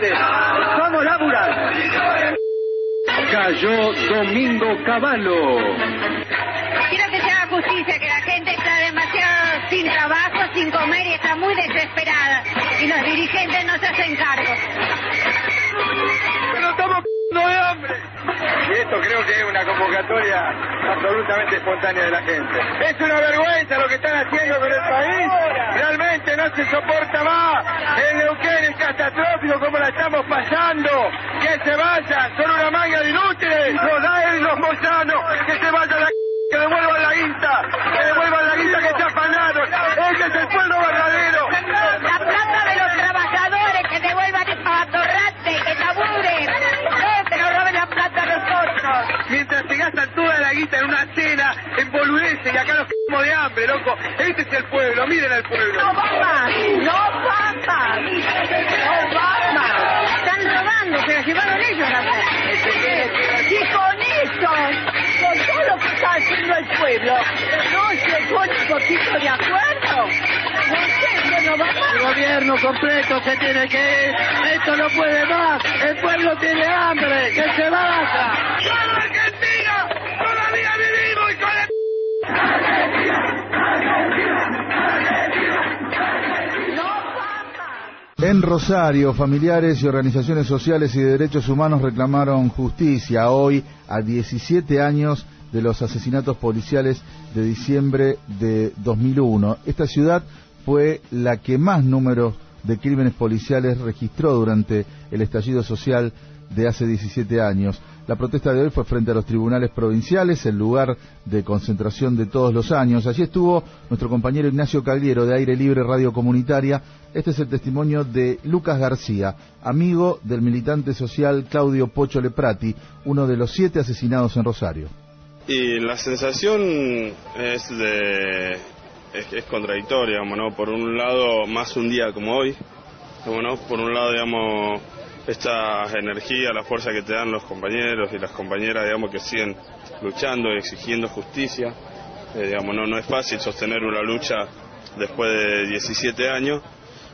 laburantes. Vamos a laburar. Cayó Domingo Cavallo. Quiero que se haga justicia, que la gente está demasiado sin trabajo, sin comer y está muy desesperada. Y los dirigentes no se hacen cargo. Pero estamos de hambre. Y esto creo que es una convocatoria absolutamente espontánea de la gente. Es una vergüenza lo que están haciendo con el país. Realmente no se soporta más. El Neuquén es catastrófico como la estamos pasando. Que se vayan, son una manga de inútiles. Los Daer y los Moyanos, que se vayan que devuelvan la guita, que se afanaron. Ese es el pueblo verdadero. La plata de los trabajadores, que devuelvan a Torrate, que laburen. Que nos roben la plata a nosotros. Mientras se gastan toda la guita en una cena, en boludeces, y acá nos quedamos de hambre, loco. Este es el pueblo, miren al pueblo. No va más. Están robando, se la llevaron ellos a hacer. Y con eso, con todo lo que está haciendo el pueblo, no se pone un poquito de acuerdo. No sé, no va más. El gobierno completo se tiene que ir. Esto no puede más. El pueblo tiene hambre. ¡Que se vaya! ¡Toda Argentina! ¡Todavía vivimos, hijo de... En Rosario, familiares y organizaciones sociales y de derechos humanos reclamaron justicia hoy a 17 años de los asesinatos policiales de diciembre de 2001. Esta ciudad fue la que más números de crímenes policiales registró durante el estallido social de hace 17 años. La protesta de hoy fue frente a los tribunales provinciales, el lugar de concentración de todos los años. Allí estuvo nuestro compañero Ignacio Cagliero de Aire Libre Radio Comunitaria. Este es el testimonio de Lucas García, amigo del militante social Claudio Pocho Leprati, uno de los 7 asesinados en Rosario. Y la sensación es contradictoria, digamos, ¿no? Por un lado, más un día como hoy, digamos, ¿no? Por un lado, digamos, esta energía, la fuerza que te dan los compañeros y las compañeras, digamos, que siguen luchando y exigiendo justicia. Digamos, no es fácil sostener una lucha después de 17 años.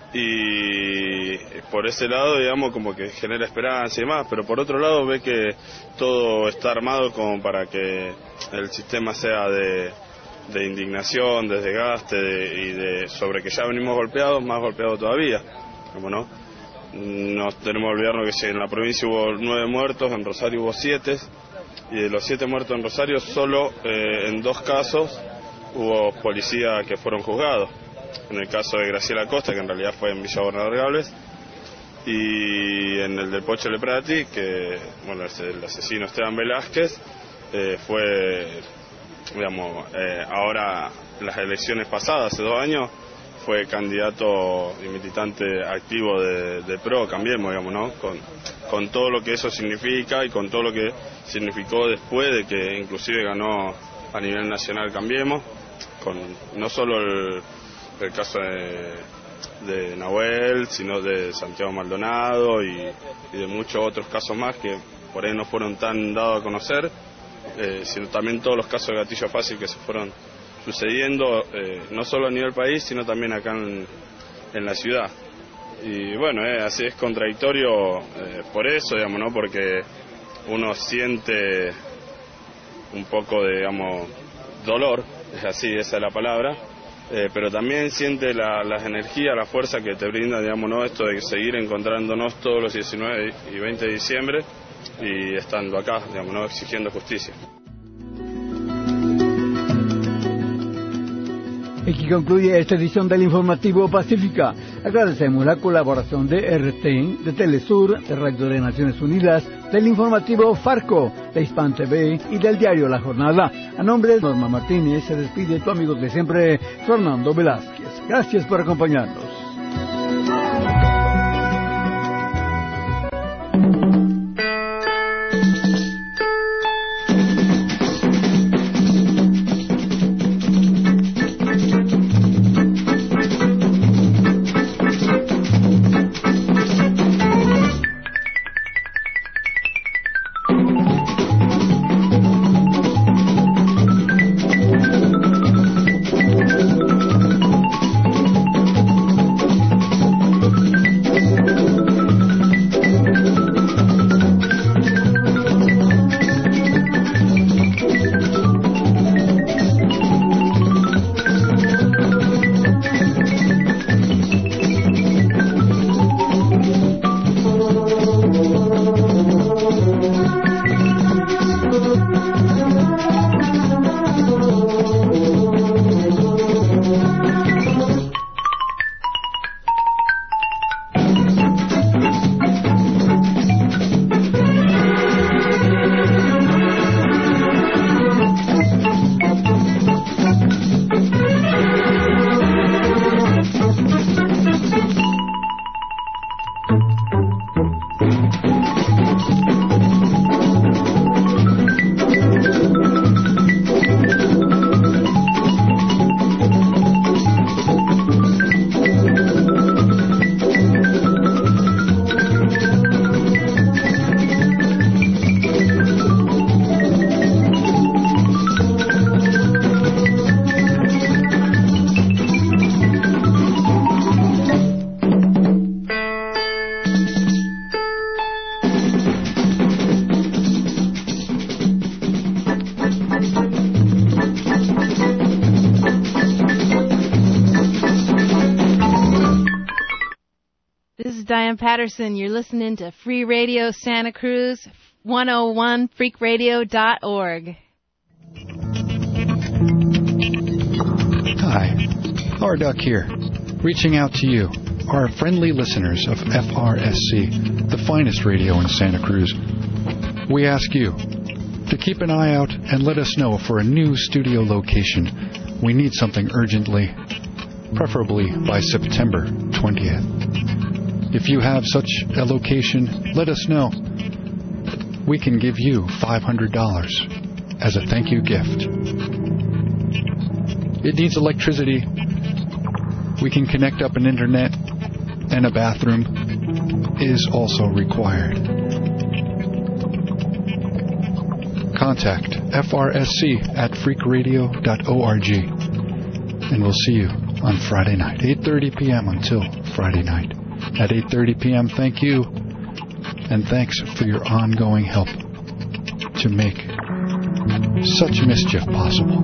Y por ese lado, digamos, como que genera esperanza y demás, pero por otro lado ve que todo está armado como para que el sistema sea de indignación, de desgaste y sobre que ya venimos golpeados, más golpeados todavía, como no tenemos que olvidarnos que en la provincia hubo 9 muertos, en Rosario hubo 7, y de los 7 muertos en Rosario solo en 2 casos hubo policías que fueron juzgados. En el caso de Graciela Costa, que en realidad fue en Villa Gobernador Gables, y en el del Pocho Leprati, que bueno, el asesino Esteban Velázquez fue, digamos, ahora las elecciones pasadas, hace 2 años, fue candidato y militante activo de PRO, Cambiemos, digamos, ¿no? Con todo lo que eso significa y con todo lo que significó después de que inclusive ganó a nivel nacional Cambiemos, con no solo el caso de Nahuel, sino de Santiago Maldonado y de muchos otros casos más que por ahí no fueron tan dados a conocer, sino también todos los casos de gatillo fácil que se fueron sucediendo, no solo a nivel país, sino también acá en la ciudad. Y bueno, así es contradictorio por eso, digamos, ¿no? Porque uno siente un poco de, digamos, dolor, es así, esa es la palabra, pero también siente las energías, la fuerza que te brinda, digamos, ¿no? Esto de seguir encontrándonos todos los 19 y 20 de diciembre y estando acá, digamos, ¿no? Exigiendo justicia. Aquí concluye esta edición del Informativo Pacífica. Agradecemos la colaboración de RT, de Telesur, de Radio de Naciones Unidas, del Informativo Farco, de Hispan TV y del diario La Jornada. A nombre de Norma Martínez se despide tu amigo de siempre, Fernando Velázquez. Gracias por acompañarnos. This is Diane Patterson. You're listening to Free Radio Santa Cruz, 101freakradio.org. Hi, Howard Duck here, reaching out to you, our friendly listeners of FRSC, the finest radio in Santa Cruz. We ask you to keep an eye out and let us know for a new studio location. We need something urgently, preferably by September 20th. If you have such a location, let us know. We can give you $500 as a thank you gift. It needs electricity. We can connect up an internet, and a bathroom is also required. Contact FRSC@freakradio.org, and we'll see you on Friday night, 8:30 p.m. until Friday night. At 8:30 p.m., thank you, and thanks for your ongoing help to make such mischief possible.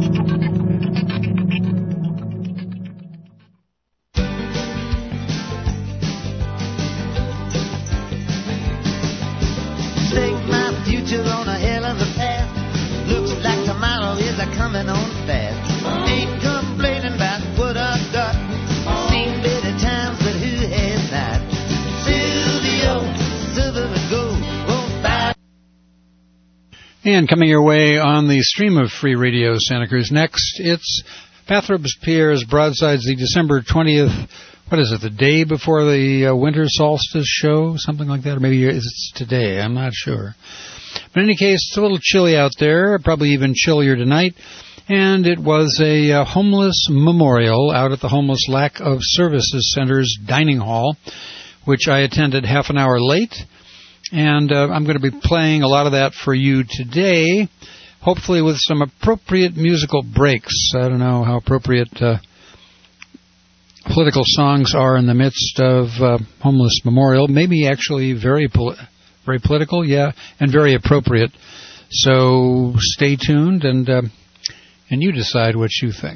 Stake my future on a hell of a path. Looks like tomorrow is a coming on fast. Ain't complaining about what I've got. Seen better times, but who has not? Silvio, silver and gold, won't buy. And coming your way on the stream of Free Radio Santa Cruz. Next, it's Pathros Pierre's Broadsides, the December 20th, what is it, the day before the winter solstice show? Something like that? Or maybe it's today, I'm not sure. But in any case, it's a little chilly out there, probably even chillier tonight. And it was a homeless memorial out at the Homeless Lack of Services Center's dining hall, which I attended half an hour late. And I'm going to be playing a lot of that for you today, hopefully with some appropriate musical breaks. I don't know how appropriate political songs are in the midst of Homeless Memorial. Maybe actually very political, yeah, and very appropriate. So stay tuned and you decide what you think.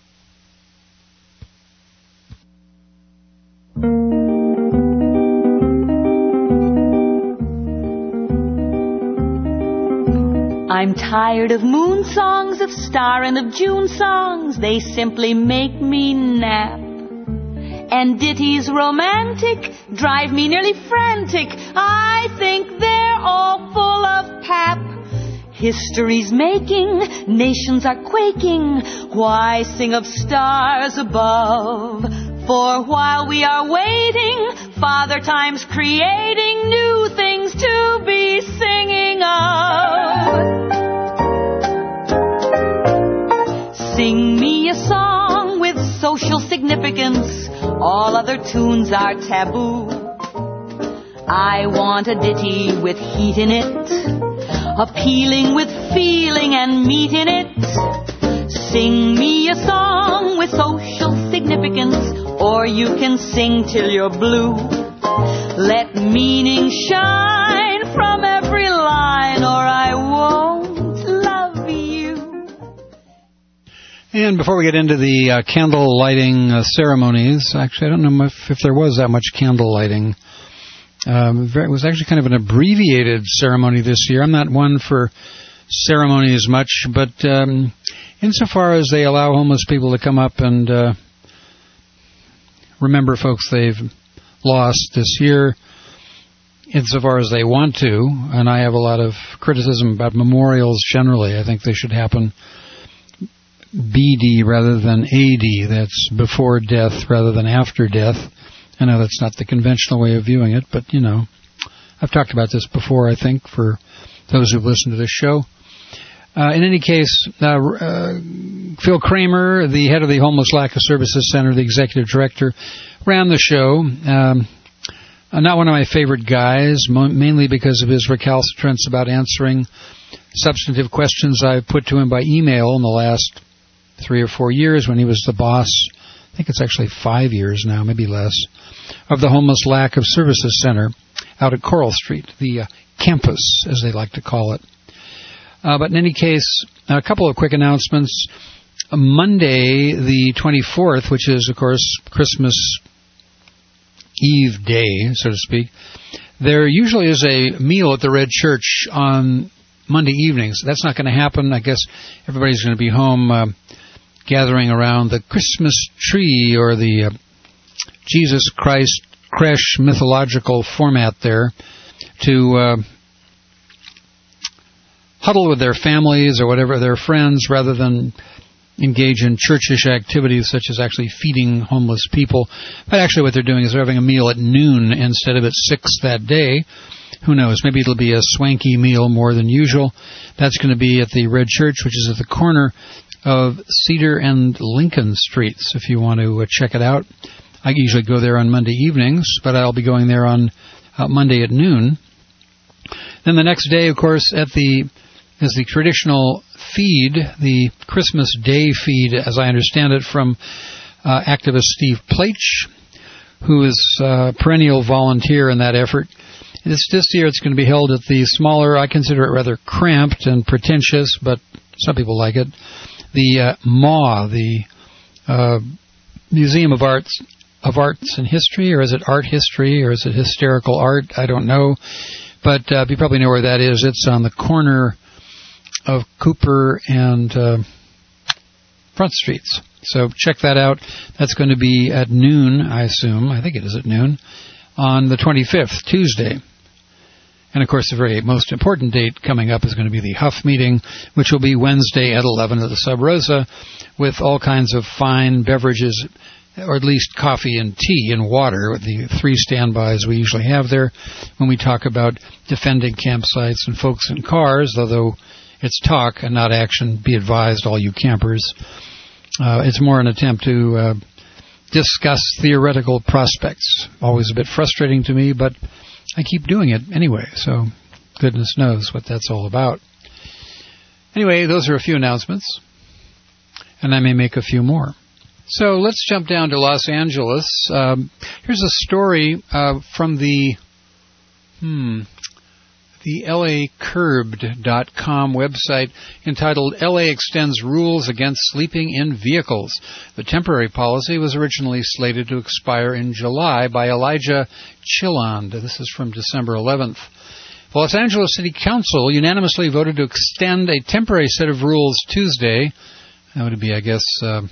I'm tired of moon songs, of star and of June songs. They simply make me nap. And ditties romantic drive me nearly frantic. I think they're all full of pap. History's making, nations are quaking. Why sing of stars above? For while we are waiting, Father Time's creating new things to be singing of. Sing me a song with social significance. All other tunes are taboo. I want a ditty with heat in it, appealing with feeling and meat in it. Sing me a song with social significance, or you can sing till you're blue. Let meaning shine from every line, or I won't love you. And before we get into the candle lighting ceremonies, actually I don't know if there was that much candle lighting. It was actually kind of an abbreviated ceremony this year. I'm not one for ceremonies much, but insofar as they allow homeless people to come up and remember folks they've lost this year, insofar as they want to, and I have a lot of criticism about memorials generally. I think they should happen BD rather than AD. That's before death rather than after death. I know that's not the conventional way of viewing it, but, you know, I've talked about this before, I think, for those who've listened to this show. In any case, Phil Kramer, the head of the Homeless Lack of Services Center, the executive director, ran the show. Not one of my favorite guys, mainly because of his recalcitrance about answering substantive questions I've put to him by email in the last 3 or 4 years when he was the boss. I think it's actually 5 years now, maybe less, of the Homeless Lack of Services Center out at Coral Street, the campus, as they like to call it. But in any case, a couple of quick announcements. Monday, the 24th, which is, of course, Christmas Eve day, so to speak, there usually is a meal at the Red Church on Monday evenings. That's not going to happen. I guess everybody's going to be home gathering around the Christmas tree or the Jesus Christ creche mythological format there to huddle with their families or whatever, their friends, rather than engage in churchish activities such as actually feeding homeless people. But actually what they're doing is they're having a meal at noon instead of at 6 that day. Who knows? Maybe it'll be a swanky meal more than usual. That's going to be at the Red Church, which is at the corner of Cedar and Lincoln Streets, if you want to check it out. I usually go there on Monday evenings, but I'll be going there on Monday at noon. Then the next day, of course, is the traditional feed, the Christmas Day feed, as I understand it, from activist Steve Plaich, who is a perennial volunteer in that effort. This year it's going to be held at the smaller, I consider it rather cramped and pretentious, but some people like it, the MAW, the Museum of Arts and History, or is it Art History, or is it Hysterical Art? I don't know. But you probably know where that is. It's on the corner of Cooper and Front Streets. So check that out. That's going to be at noon, I assume. I think it is at noon, on the 25th, Tuesday. And, of course, the very most important date coming up is going to be the Huff meeting, which will be Wednesday at 11 at the Sub Rosa, with all kinds of fine beverages, or at least coffee and tea and water, the 3 standbys we usually have there when we talk about defending campsites and folks in cars, although it's talk and not action. Be advised, all you campers. It's more an attempt to discuss theoretical prospects. Always a bit frustrating to me, but I keep doing it anyway, so goodness knows what that's all about. Anyway, those are a few announcements, and I may make a few more. So let's jump down to Los Angeles. Here's a story from the LAcurbed.com website entitled LA Extends Rules Against Sleeping in Vehicles. The temporary policy was originally slated to expire in July by Elijah Chilland. This is from December 11th. The Los Angeles City Council unanimously voted to extend a temporary set of rules Tuesday. That would be, I guess,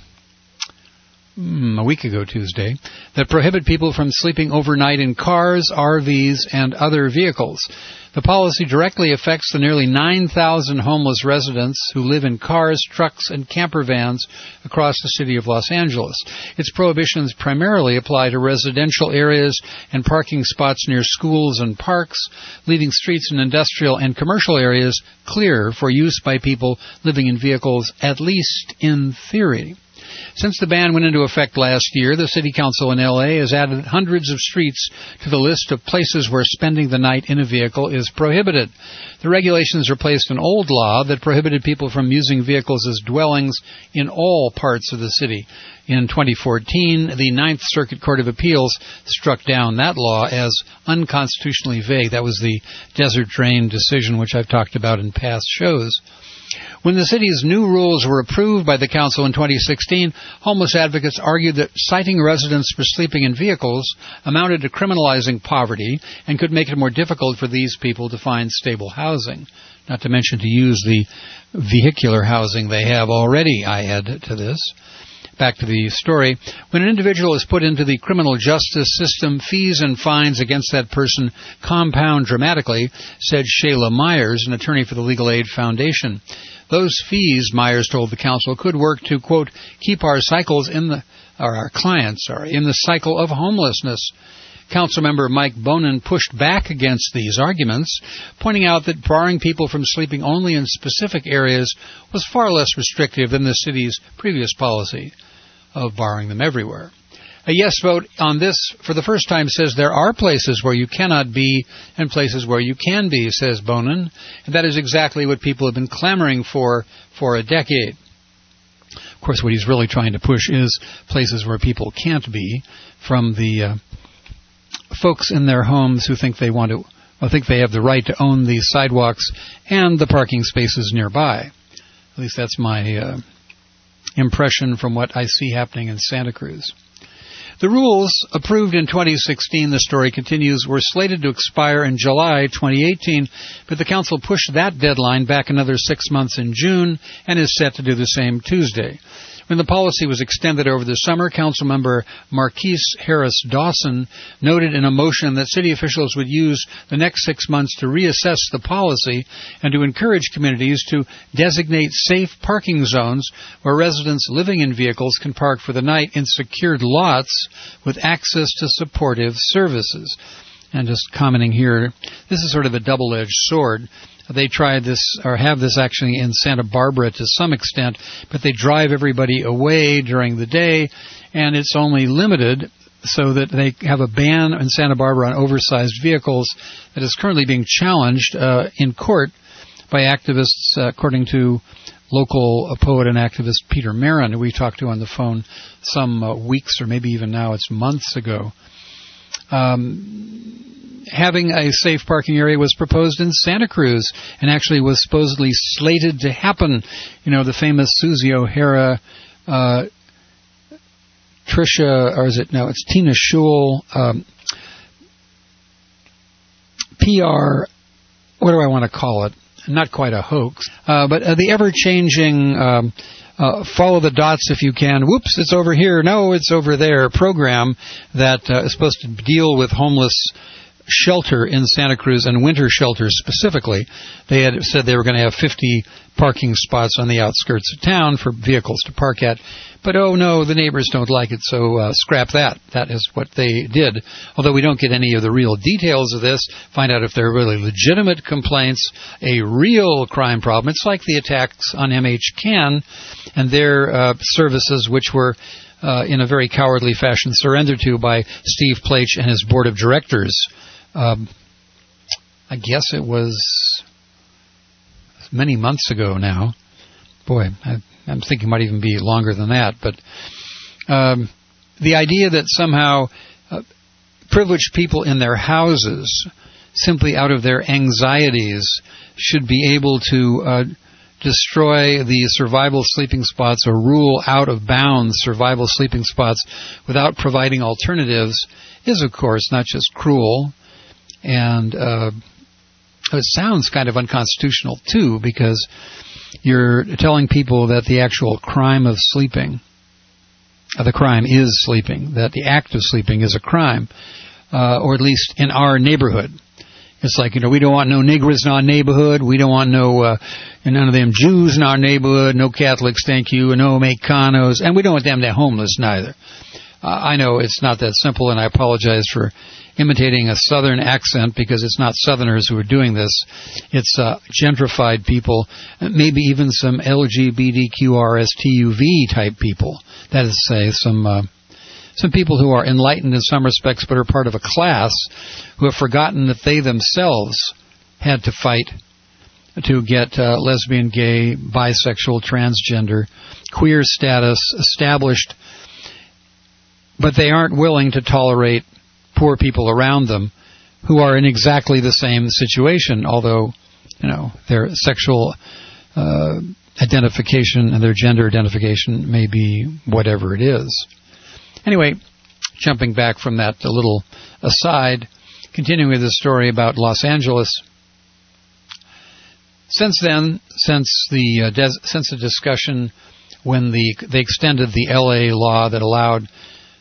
a week ago Tuesday, that prohibit people from sleeping overnight in cars, RVs, and other vehicles. The policy directly affects the nearly 9,000 homeless residents who live in cars, trucks, and camper vans across the city of Los Angeles. Its prohibitions primarily apply to residential areas and parking spots near schools and parks, leaving streets and industrial and commercial areas clear for use by people living in vehicles, at least in theory. Since the ban went into effect last year, the City Council in L.A. has added hundreds of streets to the list of places where spending the night in a vehicle is prohibited. The regulations replaced an old law that prohibited people from using vehicles as dwellings in all parts of the city. In 2014, the Ninth Circuit Court of Appeals struck down that law as unconstitutionally vague. That was the Desert Drain decision, which I've talked about in past shows. When the city's new rules were approved by the council in 2016, homeless advocates argued that citing residents for sleeping in vehicles amounted to criminalizing poverty and could make it more difficult for these people to find stable housing, not to mention to use the vehicular housing they have already, I add to this. Back to the story. When an individual is put into the criminal justice system, fees and fines against that person compound dramatically, said Shayla Myers, an attorney for the Legal Aid Foundation. Those fees, Myers told the council, could work to, quote, keep our clients in the cycle of homelessness. Councilmember Mike Bonin pushed back against these arguments, pointing out that barring people from sleeping only in specific areas was far less restrictive than the city's previous policy of barring them everywhere. A yes vote on this for the first time says there are places where you cannot be and places where you can be, says Bonin, and that is exactly what people have been clamoring for a decade. Of course, what he's really trying to push is places where people can't be, from the folks in their homes who think they have the right to own the sidewalks and the parking spaces nearby. At least that's my impression from what I see happening in Santa Cruz. The rules, approved in 2016, the story continues, were slated to expire in July 2018, but the council pushed that deadline back another 6 months in June and is set to do the same Tuesday. When the policy was extended over the summer, Councilmember Marquise Harris Dawson noted in a motion that city officials would use the next 6 months to reassess the policy and to encourage communities to designate safe parking zones where residents living in vehicles can park for the night in secured lots with access to supportive services. And just commenting here, this is sort of a double-edged sword. They tried this, or have this actually in Santa Barbara to some extent, but they drive everybody away during the day, and it's only limited so that they have a ban in Santa Barbara on oversized vehicles that is currently being challenged in court by activists, according to local poet and activist Peter Marin, who we talked to on the phone some weeks or maybe even now it's months ago. Having a safe parking area was proposed in Santa Cruz and actually was supposedly slated to happen. You know, the famous Susie O'Hara, it's Tina Schull, PR, what do I want to call it? Not quite a hoax, but the ever-changing follow the dots if you can. Whoops, it's over here. No, it's over there. Program that is supposed to deal with homeless shelter in Santa Cruz and winter shelters specifically. They had said they were going to have 50 parking spots on the outskirts of town for vehicles to park at. But, oh no, the neighbors don't like it, so scrap that. That is what they did. Although we don't get any of the real details of this, find out if they're really legitimate complaints, a real crime problem. It's like the attacks on MH-Can and their services, which were in a very cowardly fashion surrendered to by Steve Plaich and his board of directors. I guess it was many months ago now. Boy, I'm thinking it might even be longer than that. But the idea that somehow privileged people in their houses, simply out of their anxieties, should be able to destroy the survival sleeping spots or rule out of bounds survival sleeping spots without providing alternatives is, of course, not just cruel. And it sounds kind of unconstitutional, too, because you're telling people that the actual crime of sleeping, the crime is sleeping, that the act of sleeping is a crime, or at least in our neighborhood. It's like, we don't want no niggers in our neighborhood. We don't want none of them Jews in our neighborhood, no Catholics, thank you, and no Mexicanos, and we don't want them to homeless neither. I know it's not that simple, and I apologize for imitating a Southern accent because it's not Southerners who are doing this. It's gentrified people, maybe even some LGBTQRSTUV type people. That is to say, some people who are enlightened in some respects but are part of a class who have forgotten that they themselves had to fight to get lesbian, gay, bisexual, transgender, queer status established, but they aren't willing to tolerate poor people around them who are in exactly the same situation, although, their sexual identification and their gender identification may be whatever it is. Anyway, jumping back from that a little aside, continuing with the story about Los Angeles. Since then, since the discussion when they extended the L.A. law that allowed,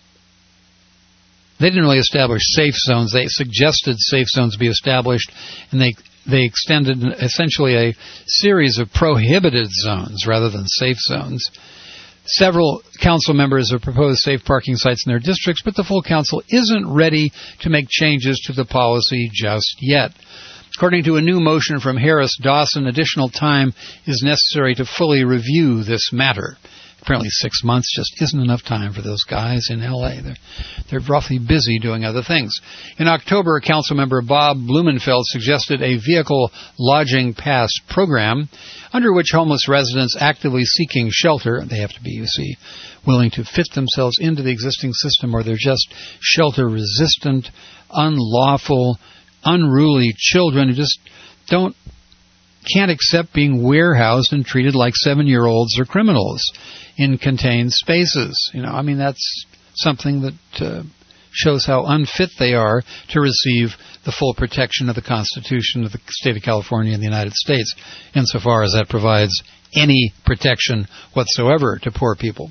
they didn't really establish safe zones. They suggested safe zones be established, and they extended essentially a series of prohibited zones rather than safe zones. Several council members have proposed safe parking sites in their districts, but the full council isn't ready to make changes to the policy just yet. According to a new motion from Harris Dawson, additional time is necessary to fully review this matter. Apparently 6 months just isn't enough time for those guys in L.A. They're roughly busy doing other things. In October, Councilmember Bob Blumenfeld suggested a vehicle lodging pass program under which homeless residents actively seeking shelter, they have to be, willing to fit themselves into the existing system, or they're just shelter-resistant, unlawful, unruly children who just can't accept being warehoused and treated like 7-year-olds or criminals in contained spaces. That's something that shows how unfit they are to receive the full protection of the Constitution of the State of California and the United States, insofar as that provides any protection whatsoever to poor people.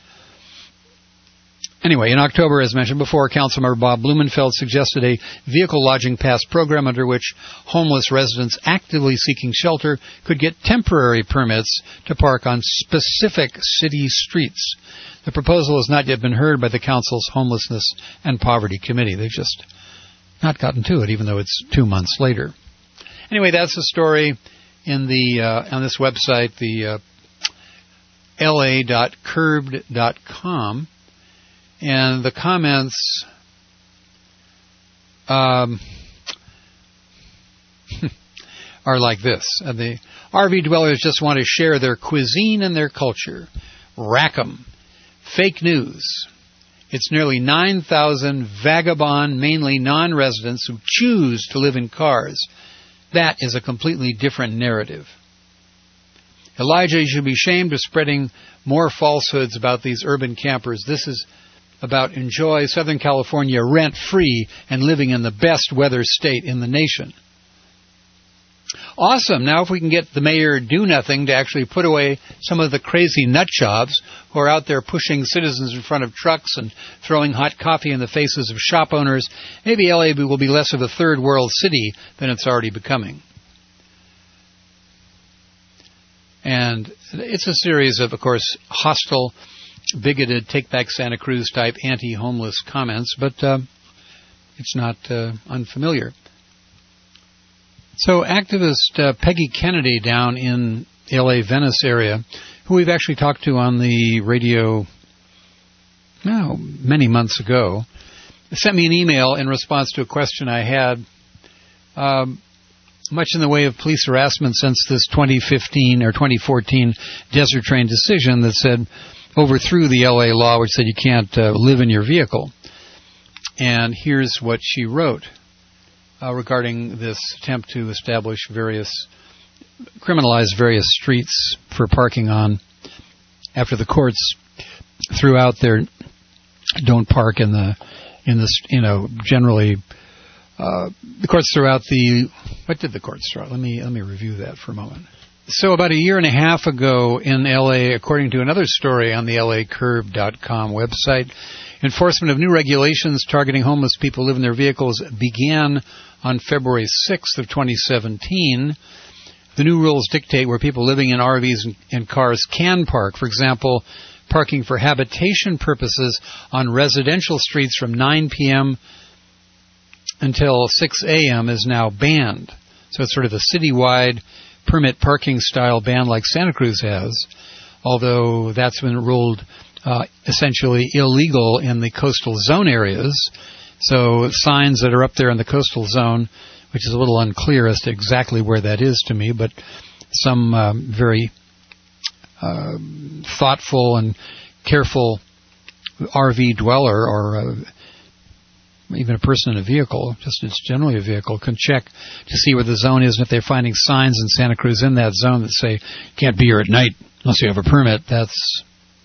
Anyway, in October, as mentioned before, Councilmember Bob Blumenfeld suggested a vehicle lodging pass program under which homeless residents actively seeking shelter could get temporary permits to park on specific city streets. The proposal has not yet been heard by the Council's Homelessness and Poverty Committee. They've just not gotten to it, even though it's 2 months later. Anyway, that's the story in the on this website, the la.curbed.com. And the comments are like this. The RV dwellers just want to share their cuisine and their culture. Rack 'em. Fake news. It's nearly 9,000 vagabond, mainly non-residents who choose to live in cars. That is a completely different narrative. Elijah, you should be ashamed of spreading more falsehoods about these urban campers. This is about enjoy Southern California rent-free and living in the best weather state in the nation. Awesome. Now if we can get the mayor do nothing to actually put away some of the crazy nut jobs who are out there pushing citizens in front of trucks and throwing hot coffee in the faces of shop owners, maybe LA will be less of a third world city than it's already becoming. And it's a series of course, hostile, bigoted, take back Santa Cruz type anti-homeless comments, but it's not unfamiliar. So activist Peggy Kennedy down in the LA Venice area, who we've actually talked to on the radio many months ago, sent me an email in response to a question I had, much in the way of police harassment since this 2015 or 2014 Desert Train decision that said, overthrew the LA law which said you can't live in your vehicle. And here's what she wrote regarding this attempt to criminalize various streets for parking on, after the courts threw out their don't park generally the courts threw out what did the courts throw out? Let me review that for a moment. So about a year and a half ago in L.A., according to another story on the LACurb.com website, enforcement of new regulations targeting homeless people who live in their vehicles began on February 6th of 2017. The new rules dictate where people living in RVs and cars can park. For example, parking for habitation purposes on residential streets from 9 p.m. until 6 a.m. is now banned. So it's sort of a citywide permit parking style ban like Santa Cruz has, although that's been ruled essentially illegal in the coastal zone areas. So signs that are up there in the coastal zone, which is a little unclear as to exactly where that is to me, but some very thoughtful and careful RV dweller or even a person in a vehicle, just it's generally a vehicle, can check to see where the zone is. And if they're finding signs in Santa Cruz in that zone that say, can't be here at night unless you have a permit, that's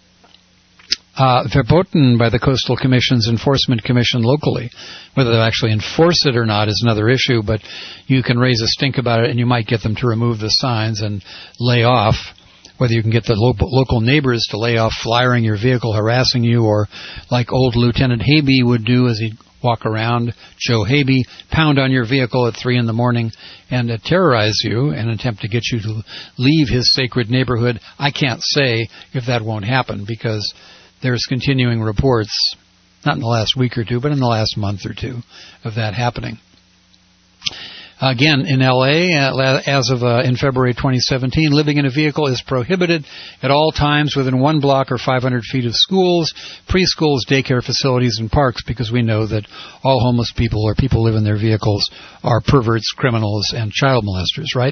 verboten by the Coastal Commission's Enforcement Commission locally. Whether they'll actually enforce it or not is another issue, but you can raise a stink about it and you might get them to remove the signs and lay off. Whether you can get the local neighbors to lay off flyering your vehicle, harassing you, or like old Lieutenant Habey would do as he'd walk around, Joe Habey, pound on your vehicle at 3 a.m. and terrorize you and attempt to get you to leave his sacred neighborhood. I can't say if that won't happen because there's continuing reports, not in the last week or two, but in the last month or two, of that happening. Again, in L.A., as of in February 2017, living in a vehicle is prohibited at all times within 1 block or 500 feet of schools, preschools, daycare facilities, and parks, because we know that all homeless people or people who live in their vehicles are perverts, criminals, and child molesters, right?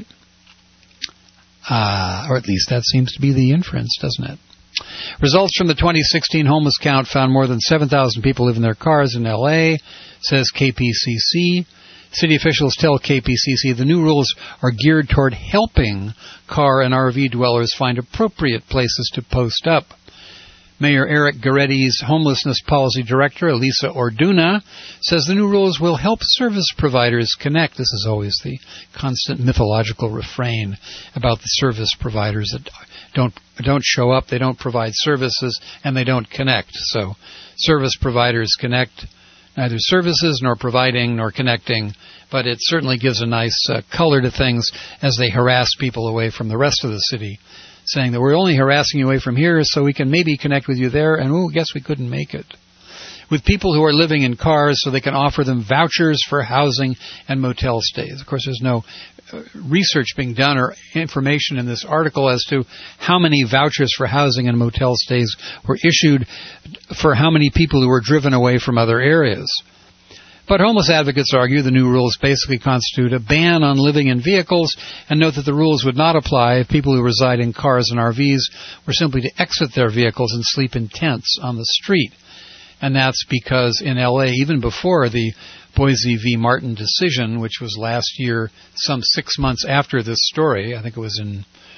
Or at least that seems to be the inference, doesn't it? Results from the 2016 homeless count found more than 7,000 people live in their cars in L.A., says KPCC. City officials tell KPCC the new rules are geared toward helping car and RV dwellers find appropriate places to post up. Mayor Eric Goretti's Homelessness Policy Director, Elisa Orduna, says the new rules will help service providers connect. This is always the constant mythological refrain about the service providers that don't show up, they don't provide services, and they don't connect. So service providers connect neither services nor providing nor connecting, but it certainly gives a nice color to things as they harass people away from the rest of the city, saying that we're only harassing you away from here so we can maybe connect with you there, and guess we couldn't make it. With people who are living in cars so they can offer them vouchers for housing and motel stays. Of course, there's no research being done or information in this article as to how many vouchers for housing and motel stays were issued for how many people who were driven away from other areas. But homeless advocates argue the new rules basically constitute a ban on living in vehicles and note that the rules would not apply if people who reside in cars and RVs were simply to exit their vehicles and sleep in tents on the street. And that's because in L.A., even before the Boise v. Martin decision, which was last year, some 6 months after this story, I think it was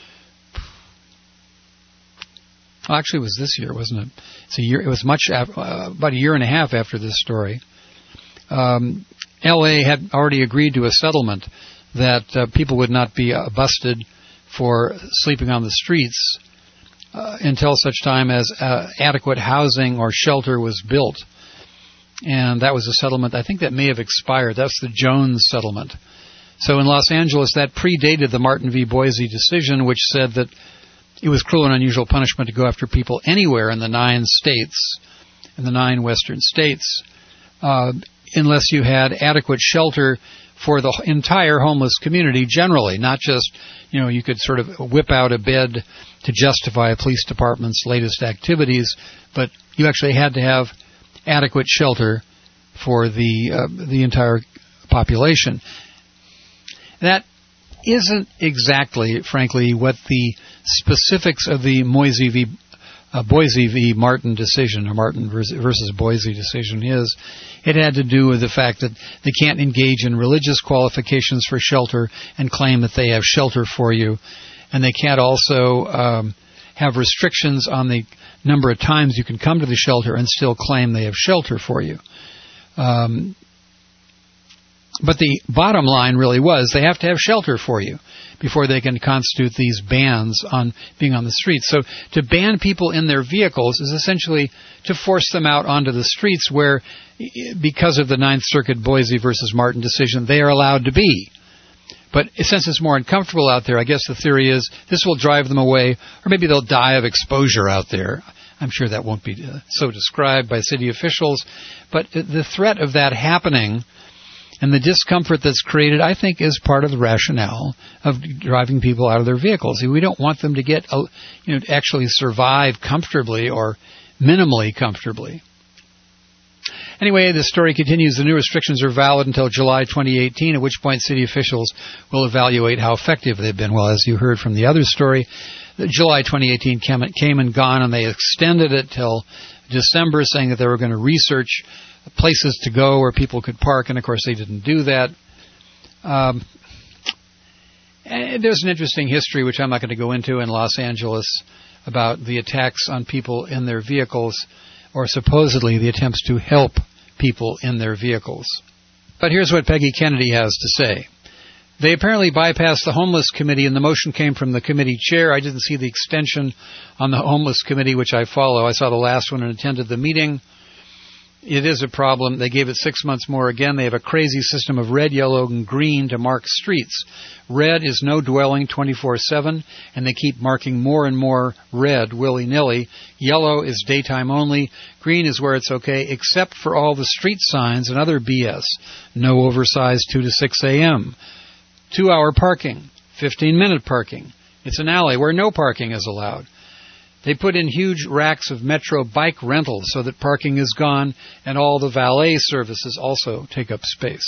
actually it was this year, wasn't it? It was about a year and a half after this story. L.A. had already agreed to a settlement that people would not be busted for sleeping on the streets until such time as adequate housing or shelter was built. And that was a settlement, I think that may have expired. That's the Jones settlement. So in Los Angeles, that predated the Martin v. Boise decision, which said that it was cruel and unusual punishment to go after people anywhere in the 9 western states, unless you had adequate shelter for the entire homeless community generally, not just, you could sort of whip out a bed to justify a police department's latest activities, but you actually had to have adequate shelter for the entire population. That isn't exactly, frankly, what the specifics of the Boise v. Martin decision, or Martin versus Boise decision is. It had to do with the fact that they can't engage in religious qualifications for shelter and claim that they have shelter for you. And they can't also have restrictions on the number of times you can come to the shelter and still claim they have shelter for you. But the bottom line really was they have to have shelter for you before they can constitute these bans on being on the streets. So to ban people in their vehicles is essentially to force them out onto the streets where, because of the Ninth Circuit Boise versus Martin decision, they are allowed to be. But since it's more uncomfortable out there, I guess the theory is this will drive them away, or maybe they'll die of exposure out there. I'm sure that won't be so described by city officials. But the threat of that happening and the discomfort that's created, I think, is part of the rationale of driving people out of their vehicles. We don't want them to get, actually survive comfortably or minimally comfortably. Anyway, the story continues. The new restrictions are valid until July 2018, at which point city officials will evaluate how effective they've been. Well, as you heard from the other story, July 2018 came and gone, and they extended it till December, saying that they were going to research places to go where people could park, and of course they didn't do that. There's an interesting history, which I'm not going to go into, in Los Angeles about the attacks on people in their vehicles, or supposedly the attempts to help people in their vehicles. But here's what Peggy Kennedy has to say. They apparently bypassed the Homeless Committee, and the motion came from the committee chair. I didn't see the extension on the Homeless Committee, which I follow. I saw the last one and attended the meeting. It is a problem. They gave it 6 months more again. They have a crazy system of red, yellow, and green to mark streets. Red is no dwelling 24/7, and they keep marking more and more red willy-nilly. Yellow is daytime only. Green is where it's okay, except for all the street signs and other BS. No oversized 2 to 6 a.m. 2-hour parking. 15-minute parking. It's an alley where no parking is allowed. They put in huge racks of Metro bike rentals so that parking is gone, and all the valet services also take up space.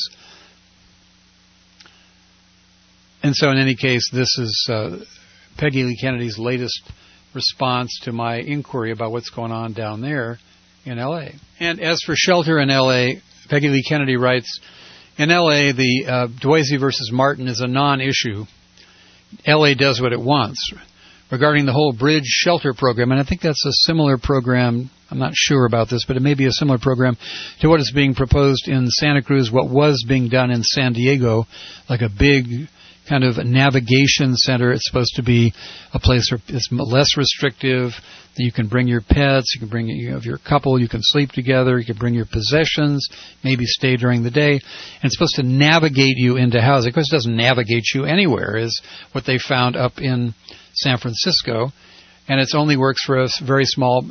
And so in any case, this is Peggy Lee Kennedy's latest response to my inquiry about what's going on down there in L.A. And as for shelter in L.A., Peggy Lee Kennedy writes, in L.A., the Boise versus Martin is a non-issue. L.A. does what it wants. regarding the whole bridge shelter program, and I think that's a similar program. I'm not sure about this, but it may be a similar program to what is being proposed in Santa Cruz, what was being done in San Diego, like a big kind of navigation center. It's supposed to be a place where it's less restrictive. You can bring your pets, you can bring your couple, you can sleep together, you can bring your possessions, maybe stay during the day. And it's supposed to navigate you into housing. Of course, it doesn't navigate you anywhere, is what they found up in San Francisco. And it only works for a very small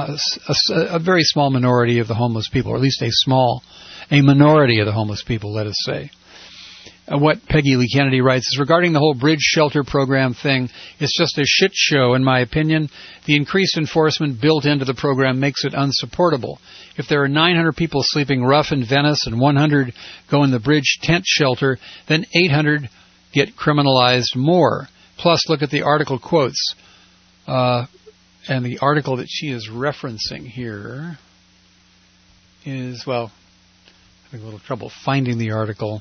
minority of the homeless people, or at least a minority of the homeless people, let us say. What Peggy Lee Kennedy writes is, regarding the whole bridge shelter program thing, it's just a shit show, in my opinion. The increased enforcement built into the program makes it unsupportable. If there are 900 people sleeping rough in Venice and 100 go in the bridge tent shelter, then 800 get criminalized more. Plus, look at the article quotes. And the article that she is referencing here is, well, I'm having a little trouble finding the article.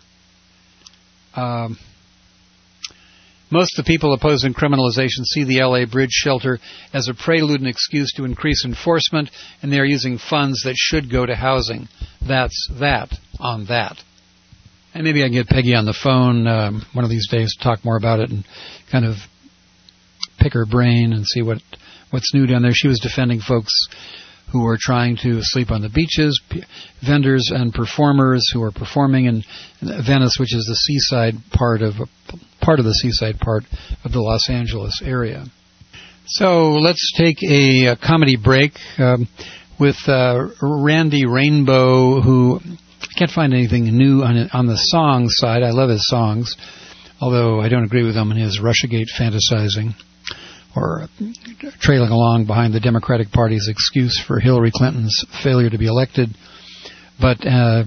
Most of the people opposing criminalization see the LA bridge shelter as a prelude and excuse to increase enforcement, and they are using funds that should go to housing. That's that on that. And maybe I can get Peggy on the phone one of these days to talk more about it and kind of pick her brain and see what's new down there. She was defending folks who are trying to sleep on the beaches, vendors and performers who are performing in Venice, which is the seaside part of the seaside part of the Los Angeles area. So let's take a comedy break with Randy Rainbow, who I can't find anything new on the song side. I love his songs, although I don't agree with him in his Russiagate fantasizing, or trailing along behind the Democratic Party's excuse for Hillary Clinton's failure to be elected. But I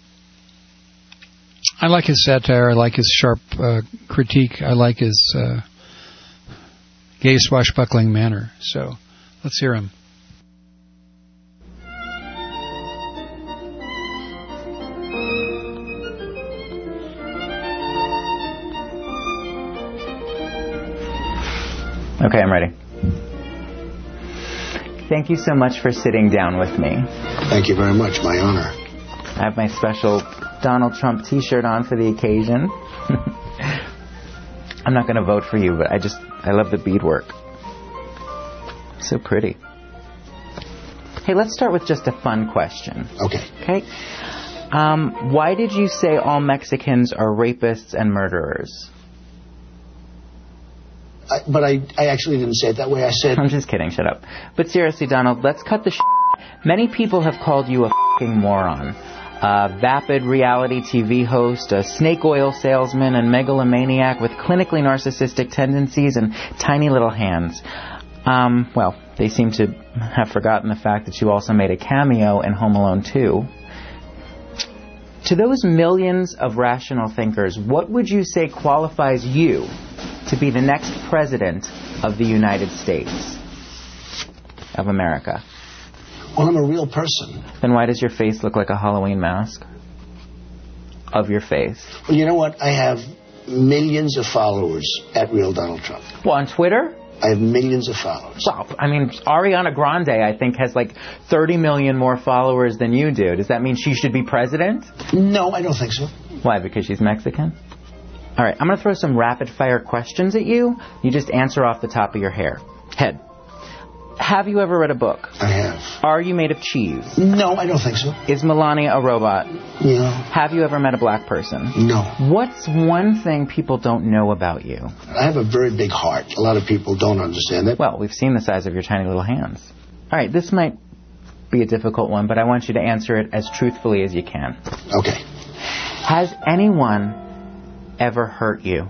like his satire. I like his sharp critique. I like his gay swashbuckling manner. So let's hear him. Okay, I'm ready. Thank you so much for sitting down with me. Thank you very much. My honor. I have my special Donald Trump t-shirt on for the occasion. I'm not going to vote for you, but I love the beadwork. So pretty. Hey, let's start with just a fun question. Okay. Why did you say all Mexicans are rapists and murderers? But I actually didn't say it that way. I said... I'm just kidding. Shut up. But seriously, Donald, let's cut the shit. Many people have called you a fucking moron. A vapid reality TV host, a snake oil salesman, and megalomaniac with clinically narcissistic tendencies and tiny little hands. Well, they seem to have forgotten the fact that you also made a cameo in Home Alone 2. To those millions of rational thinkers, what would you say qualifies you to be the next president of the United States of America? Well, I'm a real person. Then why does your face look like a Halloween mask of your face? Well, you know what? I have millions of followers at Real Donald Trump. Well, on Twitter? I have millions of followers. Well, I mean, Ariana Grande, I think, has like 30 million more followers than you do. Does that mean she should be president? No, I don't think so. Why? Because she's Mexican? All right, I'm going to throw some rapid-fire questions at you. You just answer off the top of your head. Have you ever read a book? I have. Are you made of cheese? No, I don't think so. Is Melania a robot? No. Have you ever met a black person? No. What's one thing people don't know about you? I have a very big heart. A lot of people don't understand that. Well, we've seen the size of your tiny little hands. All right, this might be a difficult one, but I want you to answer it as truthfully as you can. Okay. Has anyone ever hurt you?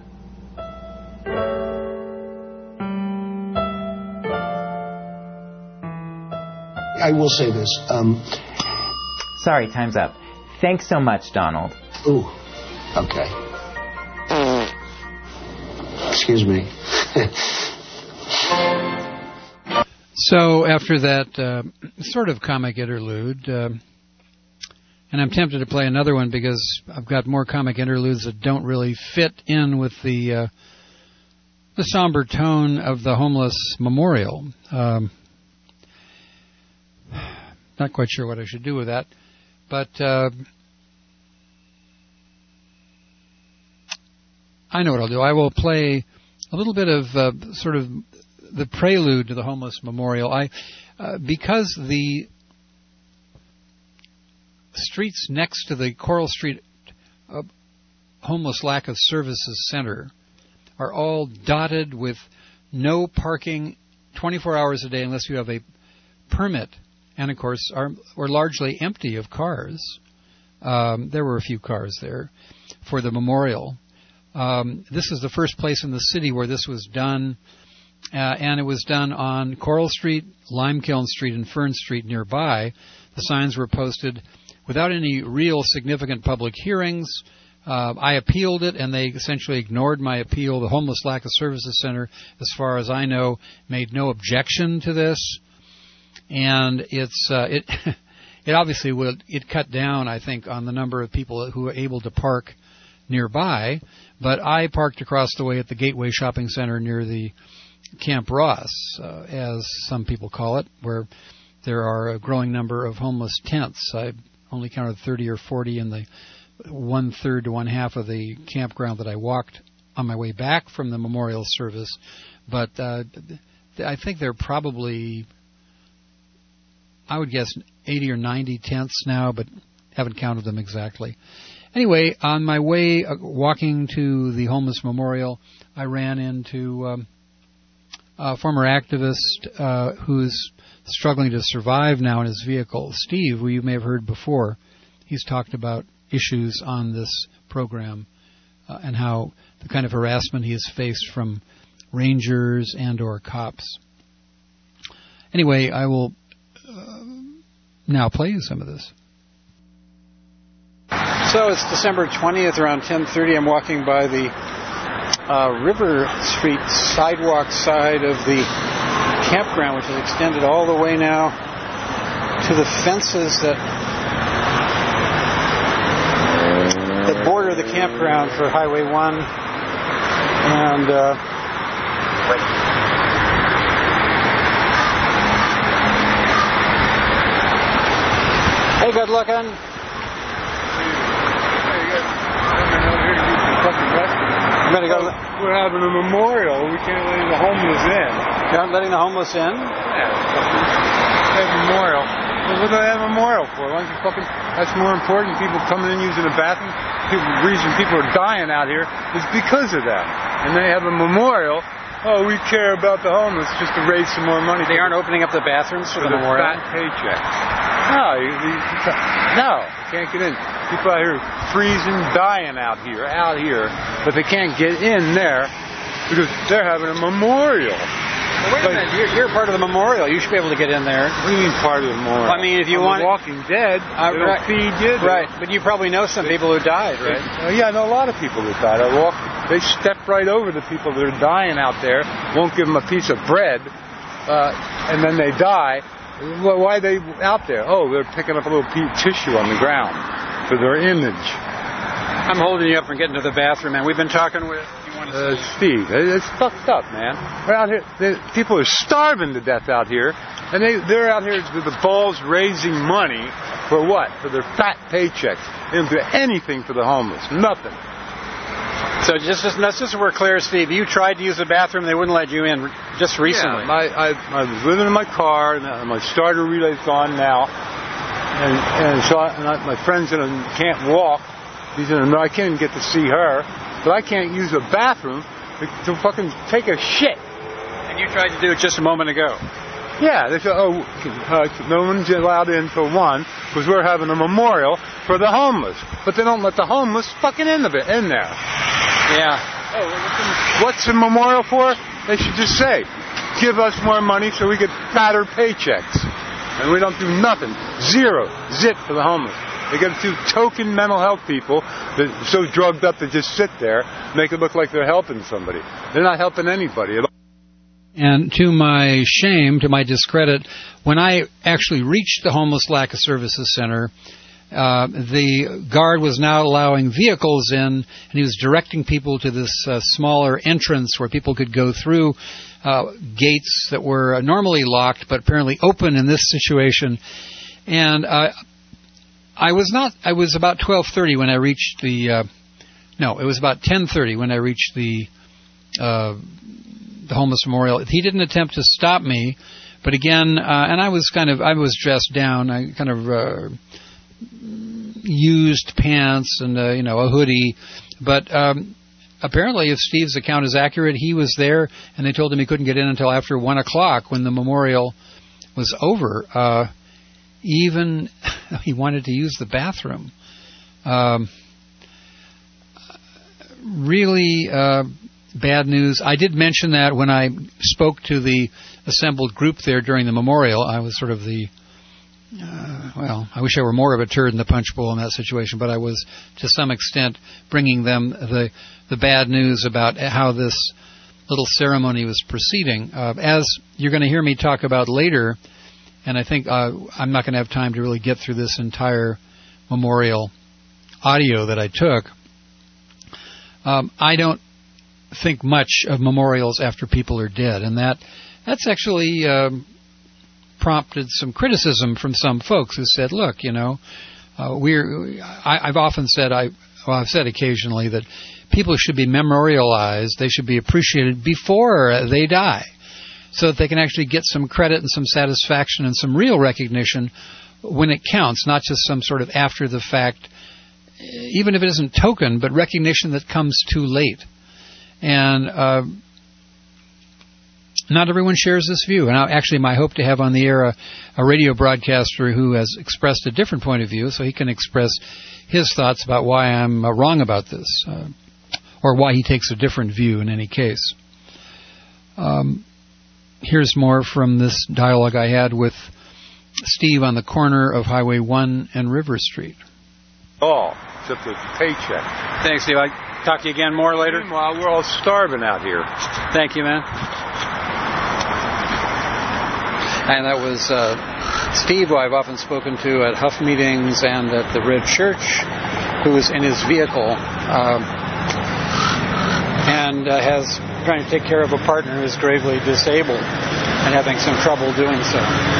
I will say this. Sorry, time's up. Thanks so much, Donald. Ooh, okay. Excuse me. So after that sort of comic interlude, and I'm tempted to play another one because I've got more comic interludes that don't really fit in with the the somber tone of the homeless memorial. Not quite sure what I should do with that, but I know what I'll do. I will play a little bit of sort of the prelude to the homeless memorial. Because the streets next to the Coral Street Homeless Lack of Services Center are all dotted with no parking 24 hours a day unless you have a permit, and of course were largely empty of cars. There were a few cars there for the memorial. This is the first place in the city where this was done, and it was done on Coral Street, Limekiln Street, and Fern Street nearby. The signs were posted without any real significant public hearings. I appealed it, and they essentially ignored my appeal. The Homeless Lack of Services Center, as far as I know, made no objection to this, and it obviously it cut down, I think, on the number of people who were able to park nearby. But I parked across the way at the Gateway Shopping Center near the Camp Ross, as some people call it, where there are a growing number of homeless tents. I only counted 30 or 40 in the 1/3 to 1/2 of the campground that I walked on my way back from the memorial service. But I think there are probably, I would guess, 80 or 90 tents now, but haven't counted them exactly. Anyway, on my way walking to the homeless memorial, I ran into a former activist who's struggling to survive now in his vehicle, Steve, who you may have heard before. He's talked about issues on this program and how the kind of harassment he has faced from rangers and or cops. Anyway, I will now play you some of this. So it's December 20th, around 10:30. I'm walking by the River Street sidewalk side of the campground, which is extended all the way now to the fences that border the campground for Highway 1. And hey, good looking. We're having a memorial. We can't let the homeless in. You're not letting the homeless in? Yeah. Have a memorial. What do they have a memorial for? Why don't you fucking... That's more important. People coming in using the bathroom. The reason people are dying out here is because of that. And they have a memorial. Oh, we care about the homeless just to raise some more money. They aren't opening up the bathrooms for the memorial? Fat paychecks. No, you can't get in. People out here freezing, dying out here, but they can't get in there because they're having a memorial. Well, wait a minute, you're part of the memorial. You should be able to get in there. What do you mean part of the memorial? I mean, if you want... Walking Dead, they don't feed you. Right, but you probably know some people who died, right? Yeah, I know a lot of people who died. They step right over the people that are dying out there, won't give them a piece of bread, and then they die. Why are they out there? Oh, they're picking up a little tissue on the ground for their image. I'm holding you up from getting to the bathroom, man. We've been talking with... Steve, it's fucked up, man. We're out here. People are starving to death out here, and they're out here with the balls raising money for what? For their fat paychecks. They don't do anything for the homeless. Nothing. So just so we're clear, Steve, you tried to use the bathroom, they wouldn't let you in just recently. Yeah, I was living in my car, and my starter relay's gone now, and so my friend's can't walk. He's in I can't even get to see her, but I can't use a bathroom to fucking take a shit. And you tried to do it just a moment ago. Yeah, they said, no one's allowed in for one, because we're having a memorial for the homeless. But they don't let the homeless fucking in there. Yeah. Oh, what's the memorial for? They should just say, give us more money so we get fatter paychecks. And we don't do nothing. Zero. Zip for the homeless. They got a few token mental health people that are so drugged up they just sit there, make it look like they're helping somebody. They're not helping anybody at all. And to my shame, to my discredit, when I actually reached the Homeless Lack of Services Center, The guard was now allowing vehicles in, and he was directing people to this smaller entrance where people could go through gates that were normally locked but apparently open in this situation. And I was about 12:30 when I reached the it was about 10:30 when I reached the homeless memorial. He didn't attempt to stop me, but again, and I was dressed down. I kind of used pants and a hoodie, but apparently, if Steve's account is accurate, he was there, and they told him he couldn't get in until after 1 o'clock when the memorial was over. Even he wanted to use the bathroom. Really bad news. I did mention that when I spoke to the assembled group there during the memorial. I was sort of the I wish I were more of a turd in the punch bowl in that situation, but I was to some extent bringing them the bad news about how this little ceremony was proceeding. As you're going to hear me talk about later, and I think I'm not going to have time to really get through this entire memorial audio that I took. I don't think much of memorials after people are dead, and that's actually prompted some criticism from some folks who said, "Look, I've often said I've said occasionally that people should be memorialized; they should be appreciated before they die, so that they can actually get some credit and some satisfaction and some real recognition when it counts, not just some sort of after the fact, even if it isn't token, but recognition that comes too late." And not everyone shares this view. And actually, my hope to have on the air a radio broadcaster who has expressed a different point of view, so he can express his thoughts about why I'm wrong about this, or why he takes a different view in any case. Here's more from this dialogue I had with Steve on the corner of Highway 1 and River Street. Oh, except a paycheck. Thanks, Steve. I'll talk to you again more later. Meanwhile, we're all starving out here. Thank you, man. And that was Steve, who I've often spoken to at Huff meetings and at the Red Church, who was in his vehicle and has trying to take care of a partner who is gravely disabled and having some trouble doing so.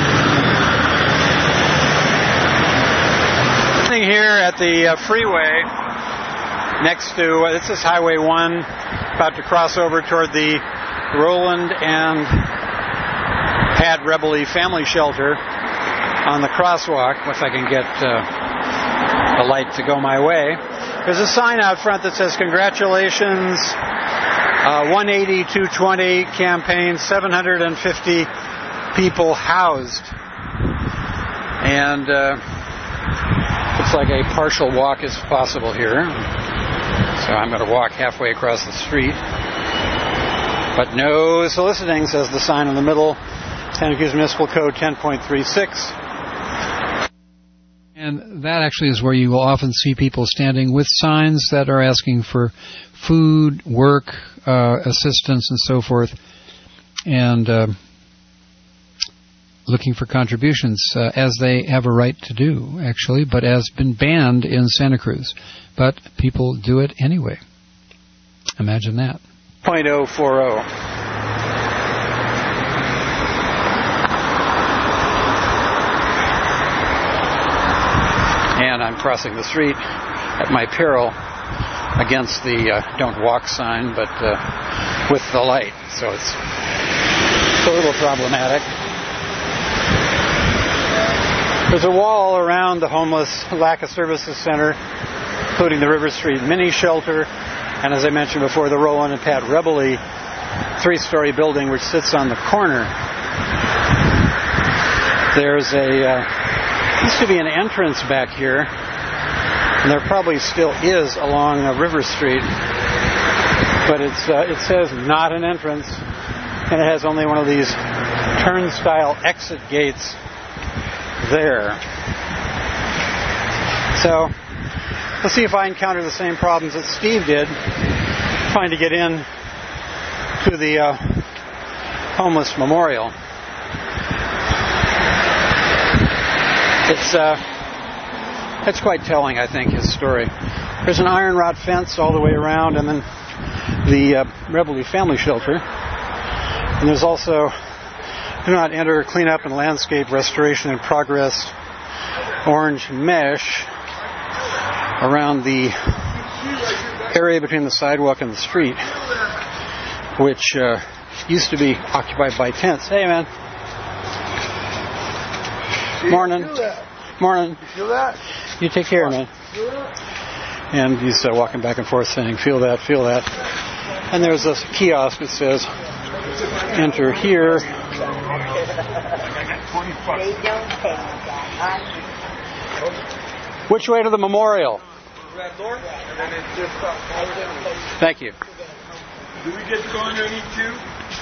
Here at the freeway next to, this is Highway 1, about to cross over toward the Roland and Pat Rebele Family Shelter on the crosswalk, if I can get the light to go my way. There's a sign out front that says, "Congratulations, 180-220 campaign, 750 people housed." And looks like a partial walk is possible here. So I'm going to walk halfway across the street. But no soliciting, says the sign in the middle. Santa Cruz Municipal Code 10.36. And that actually is where you will often see people standing with signs that are asking for food, work, assistance, and so forth, and looking for contributions, as they have a right to do, actually, but has been banned in Santa Cruz. But people do it anyway. Imagine that. 0.040. And I'm crossing the street at my peril against the don't walk sign, but with the light. So it's a little problematic. There's a wall around the homeless lack of services center, including the River Street mini shelter, and as I mentioned before, the Roland and Pat Rebele 3-story building which sits on the corner. There's used to be an entrance back here, and there probably still is along River Street, but it says not an entrance, and it has only one of these turnstile exit gates there. So let's see if I encounter the same problems that Steve did trying to get in to the homeless memorial. It's That's quite telling, I think, his story. There's an iron rod fence all the way around, and then the Reveille Family Shelter. And there's also do not enter, clean up, and landscape restoration in progress orange mesh around the area between the sidewalk and the street, which used to be occupied by tents. Hey, man. Morning. Morning. You feel that? You take care, man. And he's walking back and forth saying, feel that, feel that. And there's a kiosk that says, enter here. Which way to the memorial? Thank you. Do we get to go underneath too?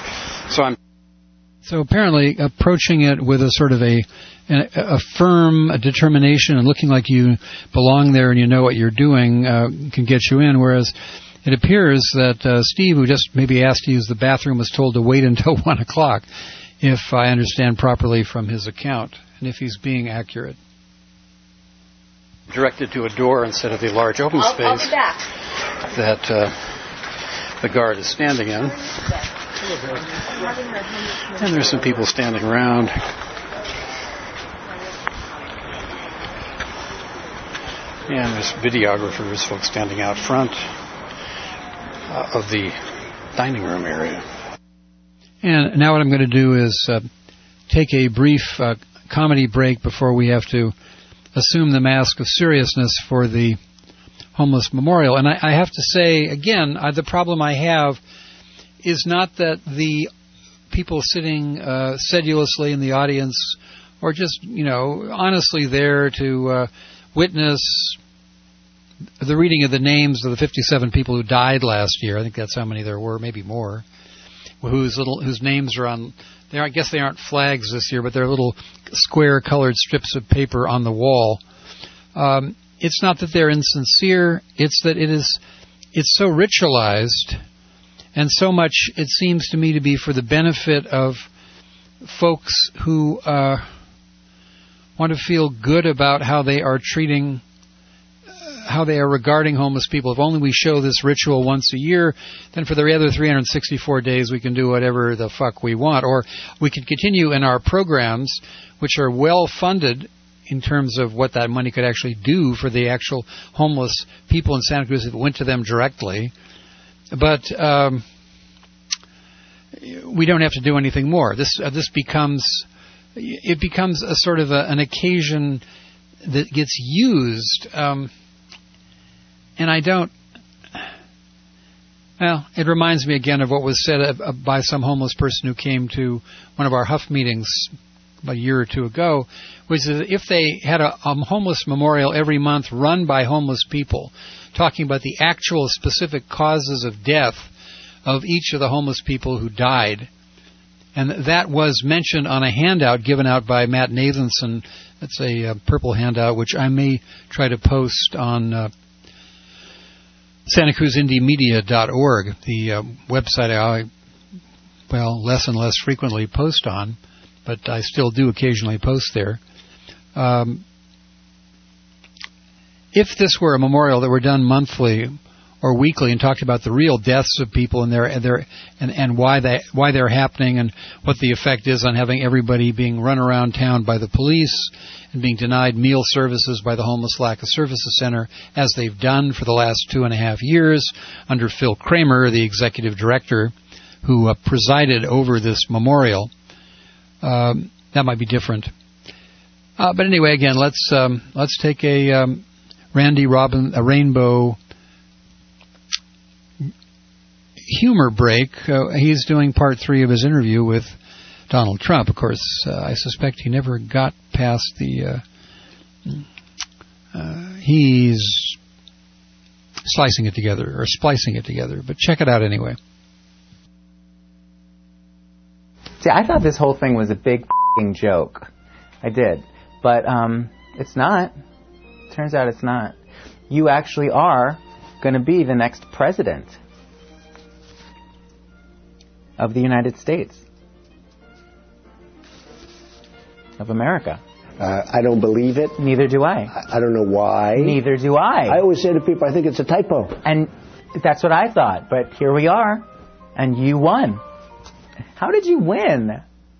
So apparently approaching it with a sort of a firm determination and looking like you belong there and you know what you're doing can get you in, whereas it appears that Steve, who just maybe asked to use the bathroom, was told to wait until 1 o'clock, if I understand properly from his account, and if he's being accurate. Directed to a door instead of the large open space that the guard is standing in. And there's some people standing around. And there's videographers, folks standing out front of the dining room area. And now what I'm going to do is take a brief comedy break before we have to assume the mask of seriousness for the homeless memorial. And I have to say, again, the problem I have is not that the people sitting sedulously in the audience or just, honestly there to witness the reading of the names of the 57 people who died last year. I think that's how many there were, maybe more, whose names are on. I guess they aren't flags this year, but they're little square-colored strips of paper on the wall. It's not that they're insincere. It's that it's so ritualized, and so much it seems to me to be for the benefit of folks who want to feel good about how they are treating, how they are regarding homeless people. If only we show this ritual once a year, then for the other 364 days we can do whatever the fuck we want. Or we can continue in our programs, which are well funded in terms of what that money could actually do for the actual homeless people in Santa Cruz if it went to them directly. But we don't have to do anything more. This becomes a sort of an occasion that gets used. And I don't. Well, it reminds me again of what was said by some homeless person who came to one of our Huff meetings about a year or two ago, which is that if they had a homeless memorial every month run by homeless people, talking about the actual specific causes of death of each of the homeless people who died, and that was mentioned on a handout given out by Matt Nathanson. That's a purple handout, which I may try to post on SantaCruzIndieMedia.org, the website I less and less frequently post on, but I still do occasionally post there. If this were a memorial that were done monthly or weekly and talked about the real deaths of people and why they're happening and what the effect is on having everybody being run around town by the police and being denied meal services by the Homeless Lack of Services Center, as they've done for the last 2.5 years under Phil Kramer, the executive director, who presided over this memorial. That might be different. But anyway, again, let's take a Randy Rainbow humor break. He's doing part 3 of his interview with Donald Trump. Of course, I suspect he never got past the... he's slicing it together, or splicing it together. But check it out anyway. See, I thought this whole thing was a big f***ing joke. I did. But it's not. Turns out it's not. You actually are going to be the next president of the United States of America. I don't believe it. Neither do I. I don't know why. Neither do I. I always say to people, I think it's a typo. And that's what I thought, but here we are, and you won. How did you win?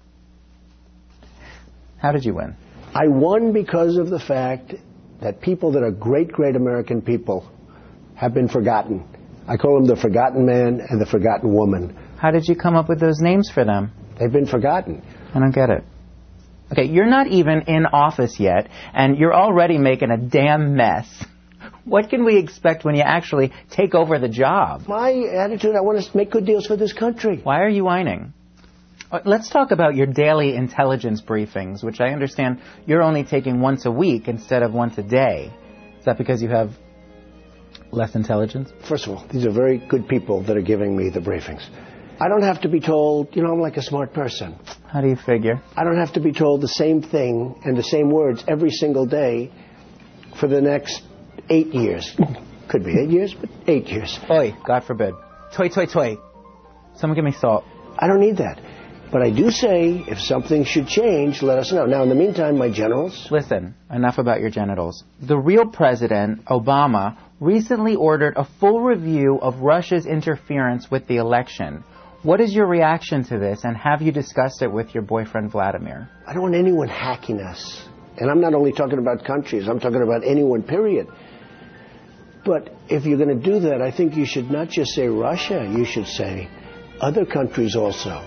How did you win? I won because of the fact that people that are great, great American people have been forgotten. I call them the forgotten man and the forgotten woman. How did you come up with those names for them? They've been forgotten. I don't get it. Okay, you're not even in office yet, and you're already making a damn mess. What can we expect when you actually take over the job? My attitude, I want to make good deals for this country. Why are you whining? Let's talk about your daily intelligence briefings, which I understand you're only taking once a week instead of once a day. Is that because you have less intelligence? First of all, these are very good people that are giving me the briefings. I don't have to be told, I'm like a smart person. How do you figure? I don't have to be told the same thing and the same words every single day for the next 8 years. Could be 8 years, but 8 years. Oi, God forbid. Toy, toy, toy. Someone give me salt. I don't need that. But I do say, if something should change, let us know. Now, in the meantime, my generals... Listen, enough about your genitals. The real president, Obama, recently ordered a full review of Russia's interference with the election. What is your reaction to this, and have you discussed it with your boyfriend, Vladimir? I don't want anyone hacking us. And I'm not only talking about countries, I'm talking about anyone, period. But if you're going to do that, I think you should not just say Russia, you should say other countries also.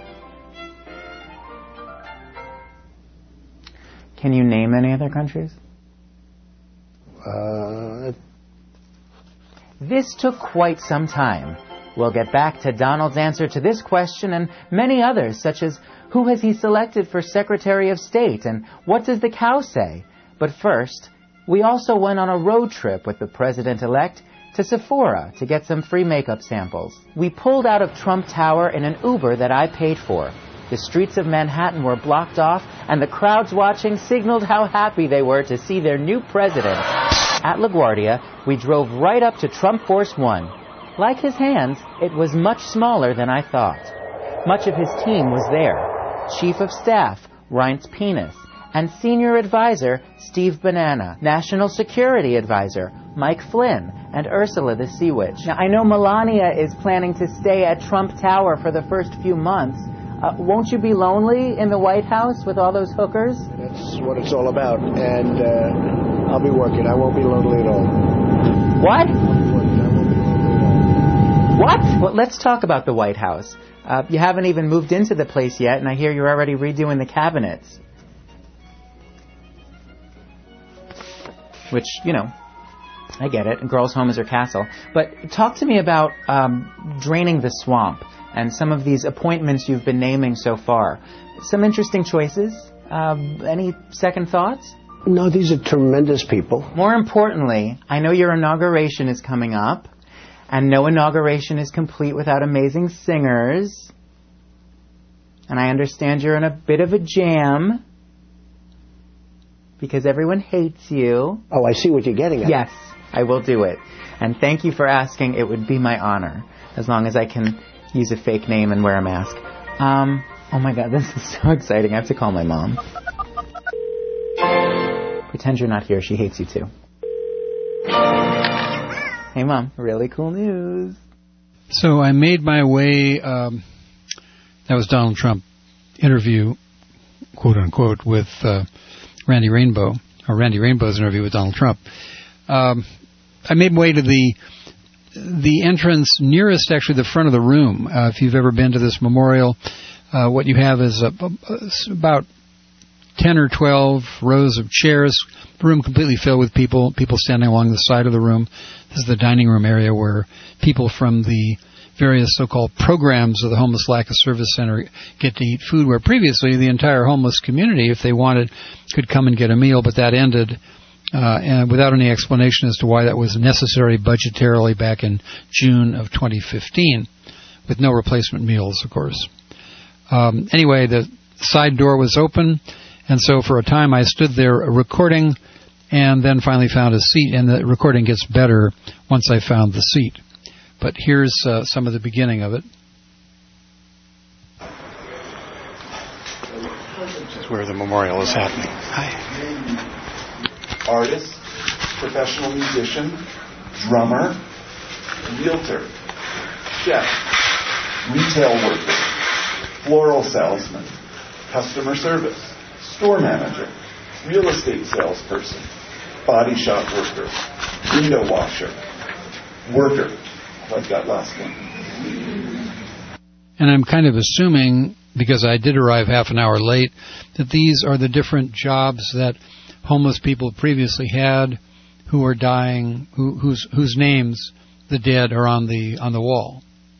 Can you name any other countries? This took quite some time. We'll get back to Donald's answer to this question and many others, such as who has he selected for Secretary of State and what does the cow say? But first, we also went on a road trip with the President-elect to Sephora to get some free makeup samples. We pulled out of Trump Tower in an Uber that I paid for. The streets of Manhattan were blocked off, and the crowds watching signaled how happy they were to see their new president. At LaGuardia, we drove right up to Trump Force One. Like his hands, it was much smaller than I thought. Much of his team was there. Chief of Staff, Reince Penis, and Senior Advisor, Steve Banana, National Security Advisor, Mike Flynn, and Ursula the Sea Witch. Now, I know Melania is planning to stay at Trump Tower for the first few months. Won't you be lonely in the White House with all those hookers? That's what it's all about, and I'll be working. I won't be lonely at all. What? What? Well, let's talk about the White House. You haven't even moved into the place yet, and I hear you're already redoing the cabinets. Which, I get it. A girl's home is her castle. But talk to me about draining the swamp and some of these appointments you've been naming so far. Some interesting choices. Any second thoughts? No, these are tremendous people. More importantly, I know your inauguration is coming up, and no inauguration is complete without amazing singers. And I understand you're in a bit of a jam because everyone hates you. Oh, I see what you're getting at. Yes, I will do it. And thank you for asking. It would be my honor, as long as I can use a fake name and wear a mask. Oh my God, this is so exciting. I have to call my mom. Pretend you're not here. She hates you too. Hey, Mom. Really cool news. So I made my way, that was Donald Trump interview, quote unquote, with Randy Rainbow, or Randy Rainbow's interview with Donald Trump. I made my way to the entrance nearest, actually, the front of the room. If you've ever been to this memorial, what you have is about 10 or 12 rows of chairs, the room completely filled with people standing along the side of the room. This is the dining room area where people from the various so-called programs of the Homeless Lack of Service Center get to eat food, where previously the entire homeless community, if they wanted, could come and get a meal, but that ended and without any explanation as to why that was necessary budgetarily back in June of 2015, with no replacement meals, of course. Anyway, the side door was open, and so for a time I stood there recording and then finally found a seat, and the recording gets better once I found the seat. But here's some of the beginning of it. This is where the memorial is happening. Hi. artist, professional musician, drummer, realtor, chef, retail worker, floral salesman, customer service, store manager, real estate salesperson, body shop worker, window washer, worker. I like that last one. And I'm kind of assuming, because I did arrive half an hour late, that these are the different jobs that homeless people previously had who are dying, whose names, the dead, are on the wall.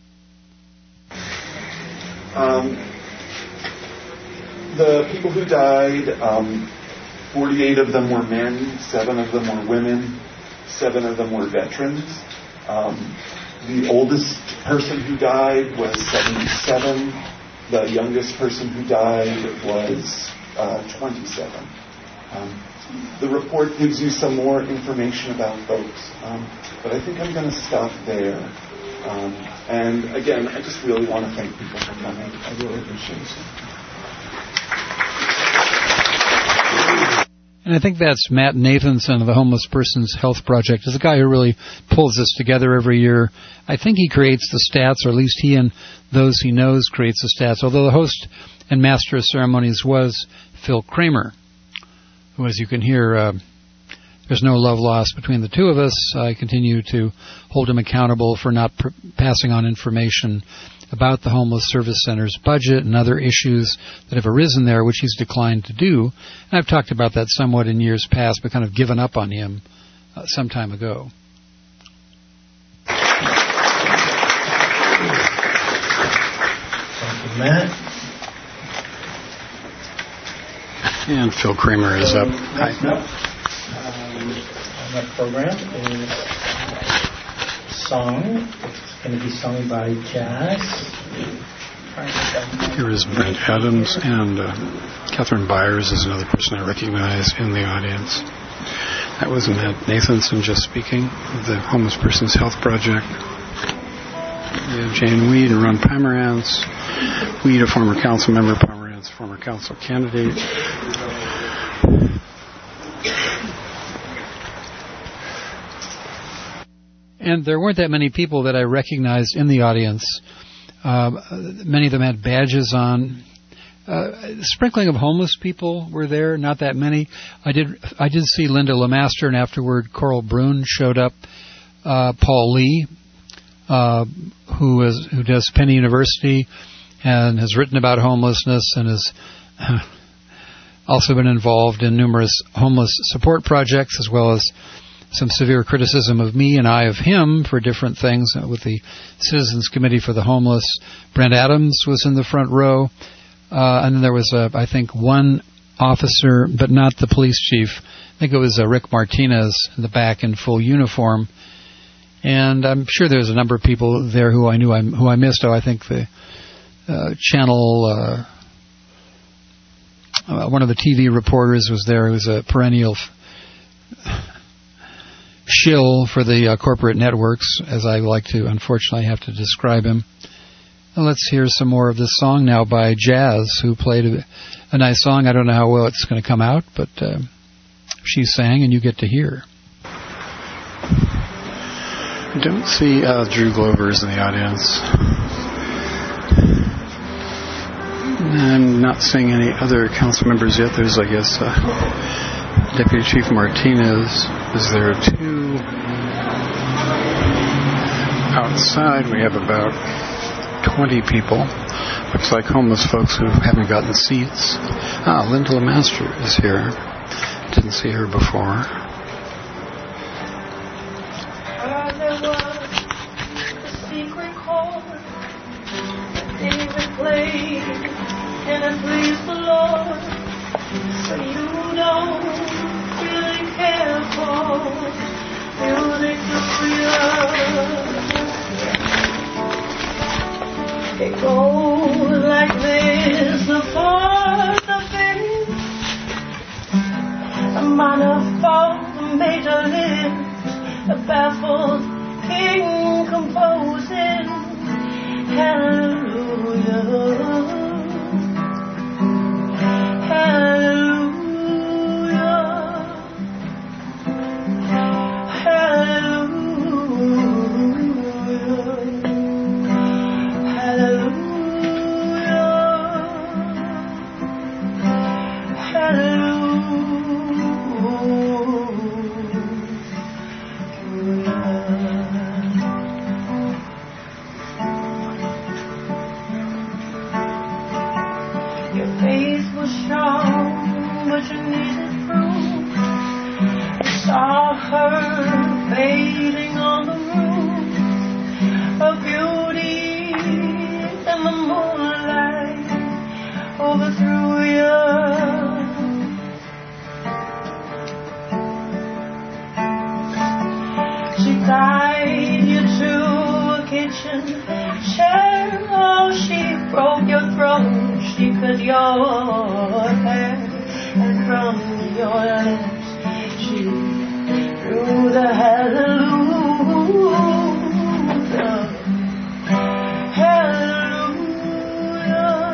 The people who died, 48 of them were men, 7 of them were women, 7 of them were veterans. The oldest person who died was 77. The youngest person who died was 27. The report gives you some more information about folks, but I think I'm going to stop there. And again, I just really want to thank people for coming. I really appreciate it. And I think that's Matt Nathanson of the Homeless Persons Health Project. He's a guy who really pulls this together every year. I think he creates the stats, or at least he and those he knows creates the stats, although the host and master of ceremonies was Phil Kramer, who, as you can hear, there's no love lost between the two of us. I continue to hold him accountable for not passing on information about the Homeless Service Center's budget and other issues that have arisen there, which he's declined to do. And I've talked about that somewhat in years past, but kind of given up on him some time ago. Thank you, Matt. And Phil Kramer is up. Hi. On that program is song. It's going to be sung by Jazz. Here is Brent Adams, and Catherine Byers is another person I recognize in the audience. That was Matt Nathanson just speaking of the Homeless Persons Health Project. We have Jane Weed and Ron Pomerantz. Weed, a former council member, Pomerantz, former council candidate. And there weren't that many people that I recognized in the audience. Many of them had badges on. Sprinkling of homeless people were there, not that many. I did see Linda Lemaster, and afterward Coral Brune showed up. Paul Lee, who does Penn University and has written about homelessness and has also been involved in numerous homeless support projects, as well as some severe criticism of me and I of him for different things with the Citizens Committee for the Homeless. Brent Adams was in the front row. And then there was, I think, one officer, but not the police chief. I think it was Rick Martinez in the back in full uniform. And I'm sure there's a number of people there who I missed. Oh, I think the channel, one of the TV reporters was there. Who was a perennial shill for the corporate networks, as I like to, unfortunately, have to describe him. Let's hear some more of this song now by Jazz, who played a nice song. I don't know how well it's going to come out, but she sang, and you get to hear. I don't see Drew Glovers in the audience. I'm not seeing any other council members yet. There's, I guess, Deputy Chief Martinez is there too. Outside, we have about 20 people. Looks like homeless folks who haven't gotten seats. Linda Lemaster is here. Didn't see her before. There was a secret chord David played, and it pleased the Lord. So you don't really care for music to freedom. It goes like this: the fourth, the fifth, a minor fall, the major lift, the baffled king composing. Hallelujah, hallelujah. she cut your hair, and from your lips she drew the hallelujah. Hallelujah.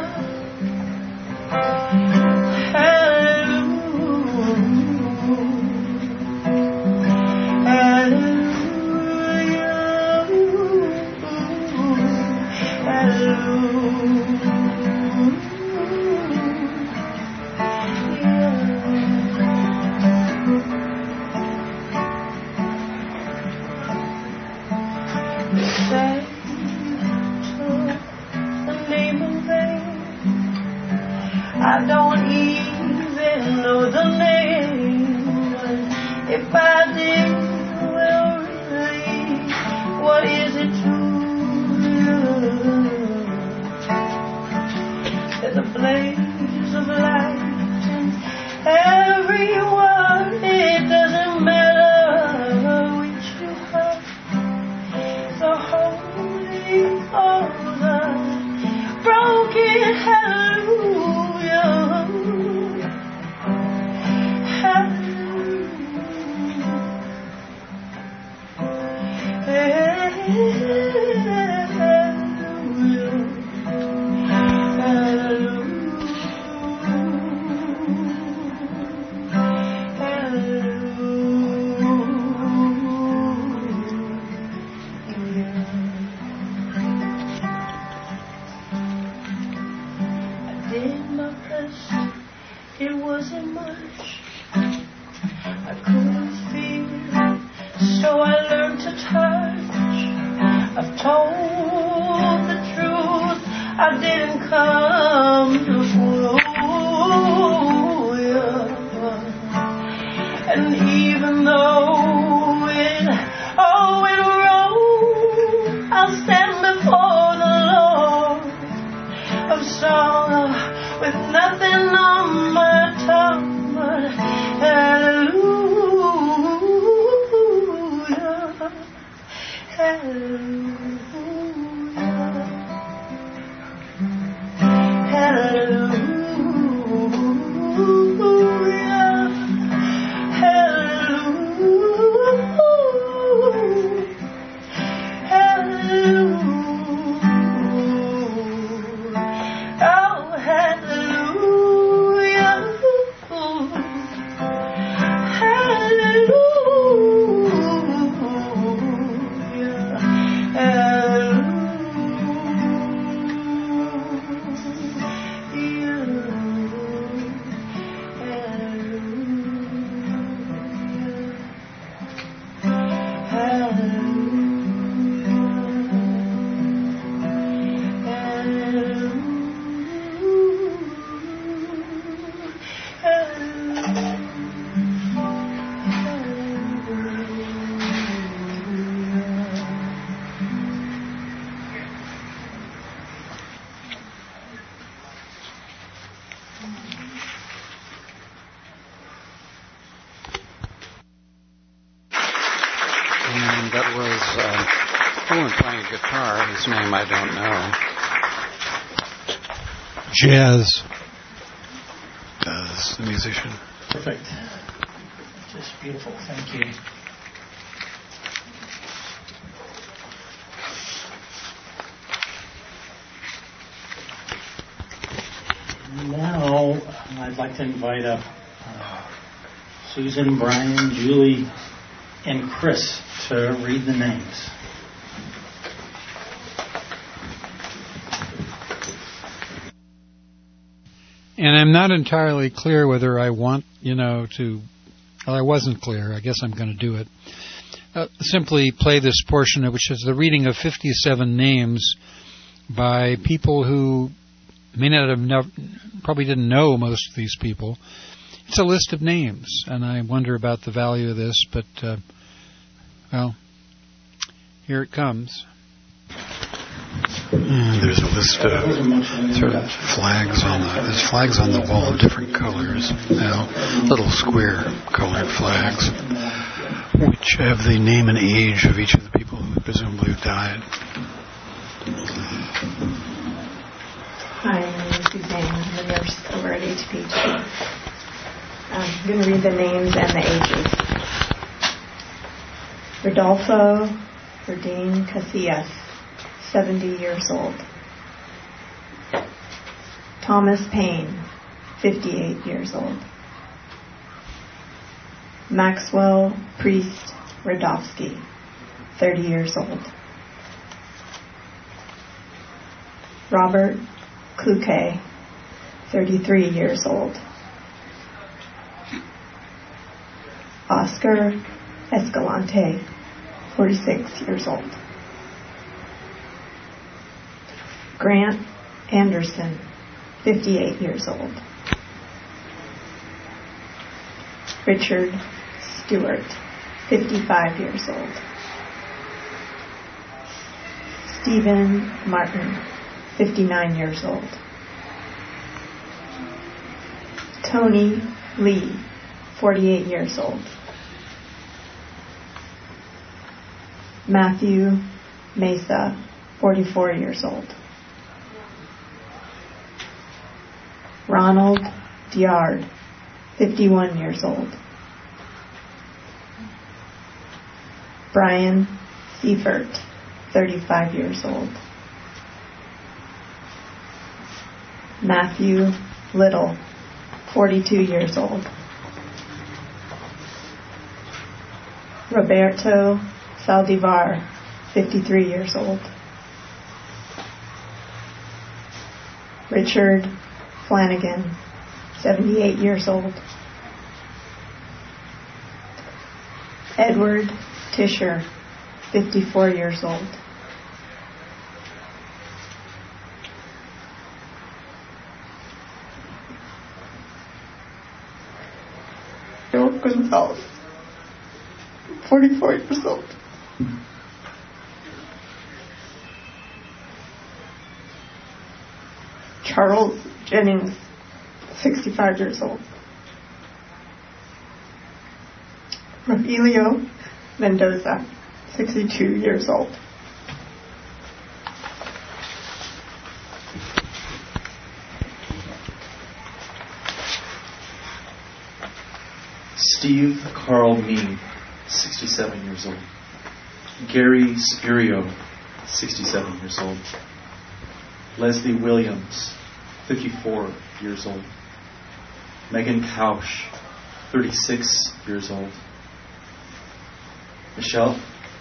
I don't even know the name. If I did, well, really, what is it to you? There's a blaze of light in everyone. It doesn't matter which you have. The holy or the broken hallelujah. It wasn't much, I couldn't feel, so I learned to touch. I've told the truth, I didn't come to fool you. And even though it all went wrong, I'll stand before the Lord of song with nothing on my tongue but hallelujah, hallelujah, hallelujah, That was someone playing guitar, whose name I don't know. Jazz. The musician. Perfect. Just beautiful. Thank you. Now, I'd like to invite up Susan, Brian, Julie, and Chris to read the names. And I'm not entirely clear whether I want, to... Well, I wasn't clear. I guess I'm going to do it. Simply play this portion, which is the reading of 57 names by people who may not have probably didn't know most of these people. It's a list of names, and I wonder about the value of this, but, well, here it comes. There's a list of sort of flags there's flags on the wall of different colors, little square colored flags, which have the name and age of each of the people who presumably have died. My name is Suzanne HPG. I'm going to read the names and the ages. Rodolfo Verdine Casillas, 70 years old. Thomas Payne, 58 years old. Maxwell Priest Radofsky, 30 years old. Robert Kluke, 33 years old. Oscar Escalante, 46 years old. Grant Anderson, 58 years old. Richard Stewart, 55 years old. Stephen Martin, 59 years old. Tony Lee, 48 years old. Matthew Mesa, 44 years old. Ronald Diard, 51 years old. Brian Seifert, 35 years old. Matthew Little, 42 years old. Roberto Saldivar, 53 years old. Richard Flanagan, 78 years old. Edward Tisher, 54 years old. Joe Gonzalez, 44 years old. Charles Jennings, 65 years old. Rogelio Mendoza, 62 years old. Steve Carl Mead, 67 years old. Gary Spirio, 67 years old. Leslie Williams, 54 years old. Megan Kausch, 36 years old. Michelle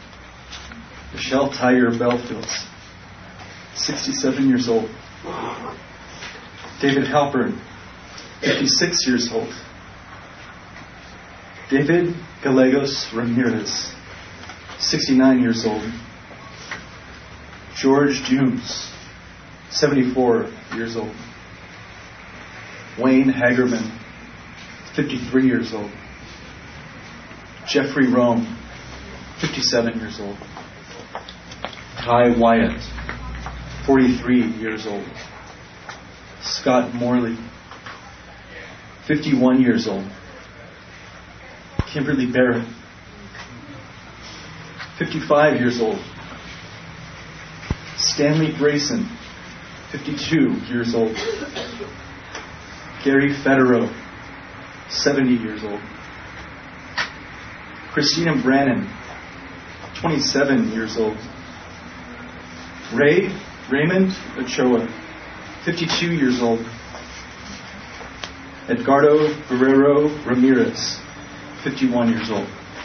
Tyre Belfields, 67 years old. David Halpern, 56 years old. David Gallegos Ramirez, 69 years old. George Junes, 74 years old. Wayne Hagerman, 53 years old. Jeffrey Rome, 57 years old. Ty Wyatt, 43 years old. Scott Morley, 51 years old. Kimberly Barrett, 55 years old. Stanley Grayson, 52 years old. Gary Federer, 70 years old. Christina Brannon, 27 years old. Raymond Ochoa, 52 years old. Edgardo Guerrero Ramirez, 51 years old.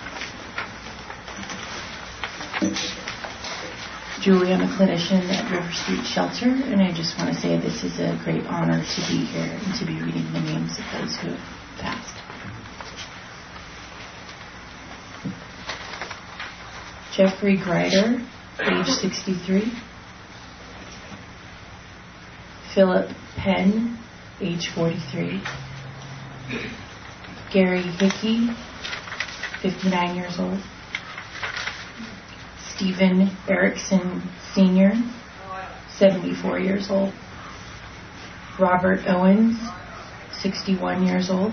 Julie, I'm a clinician at River Street Shelter, and I just want to say this is a great honor to be here and to be reading the names of those who have passed. Jeffrey Greider, age 63. Philip Penn, age 43. Gary Hickey, 59 years old. Stephen Erickson Sr., 74 years old. Robert Owens, 61 years old.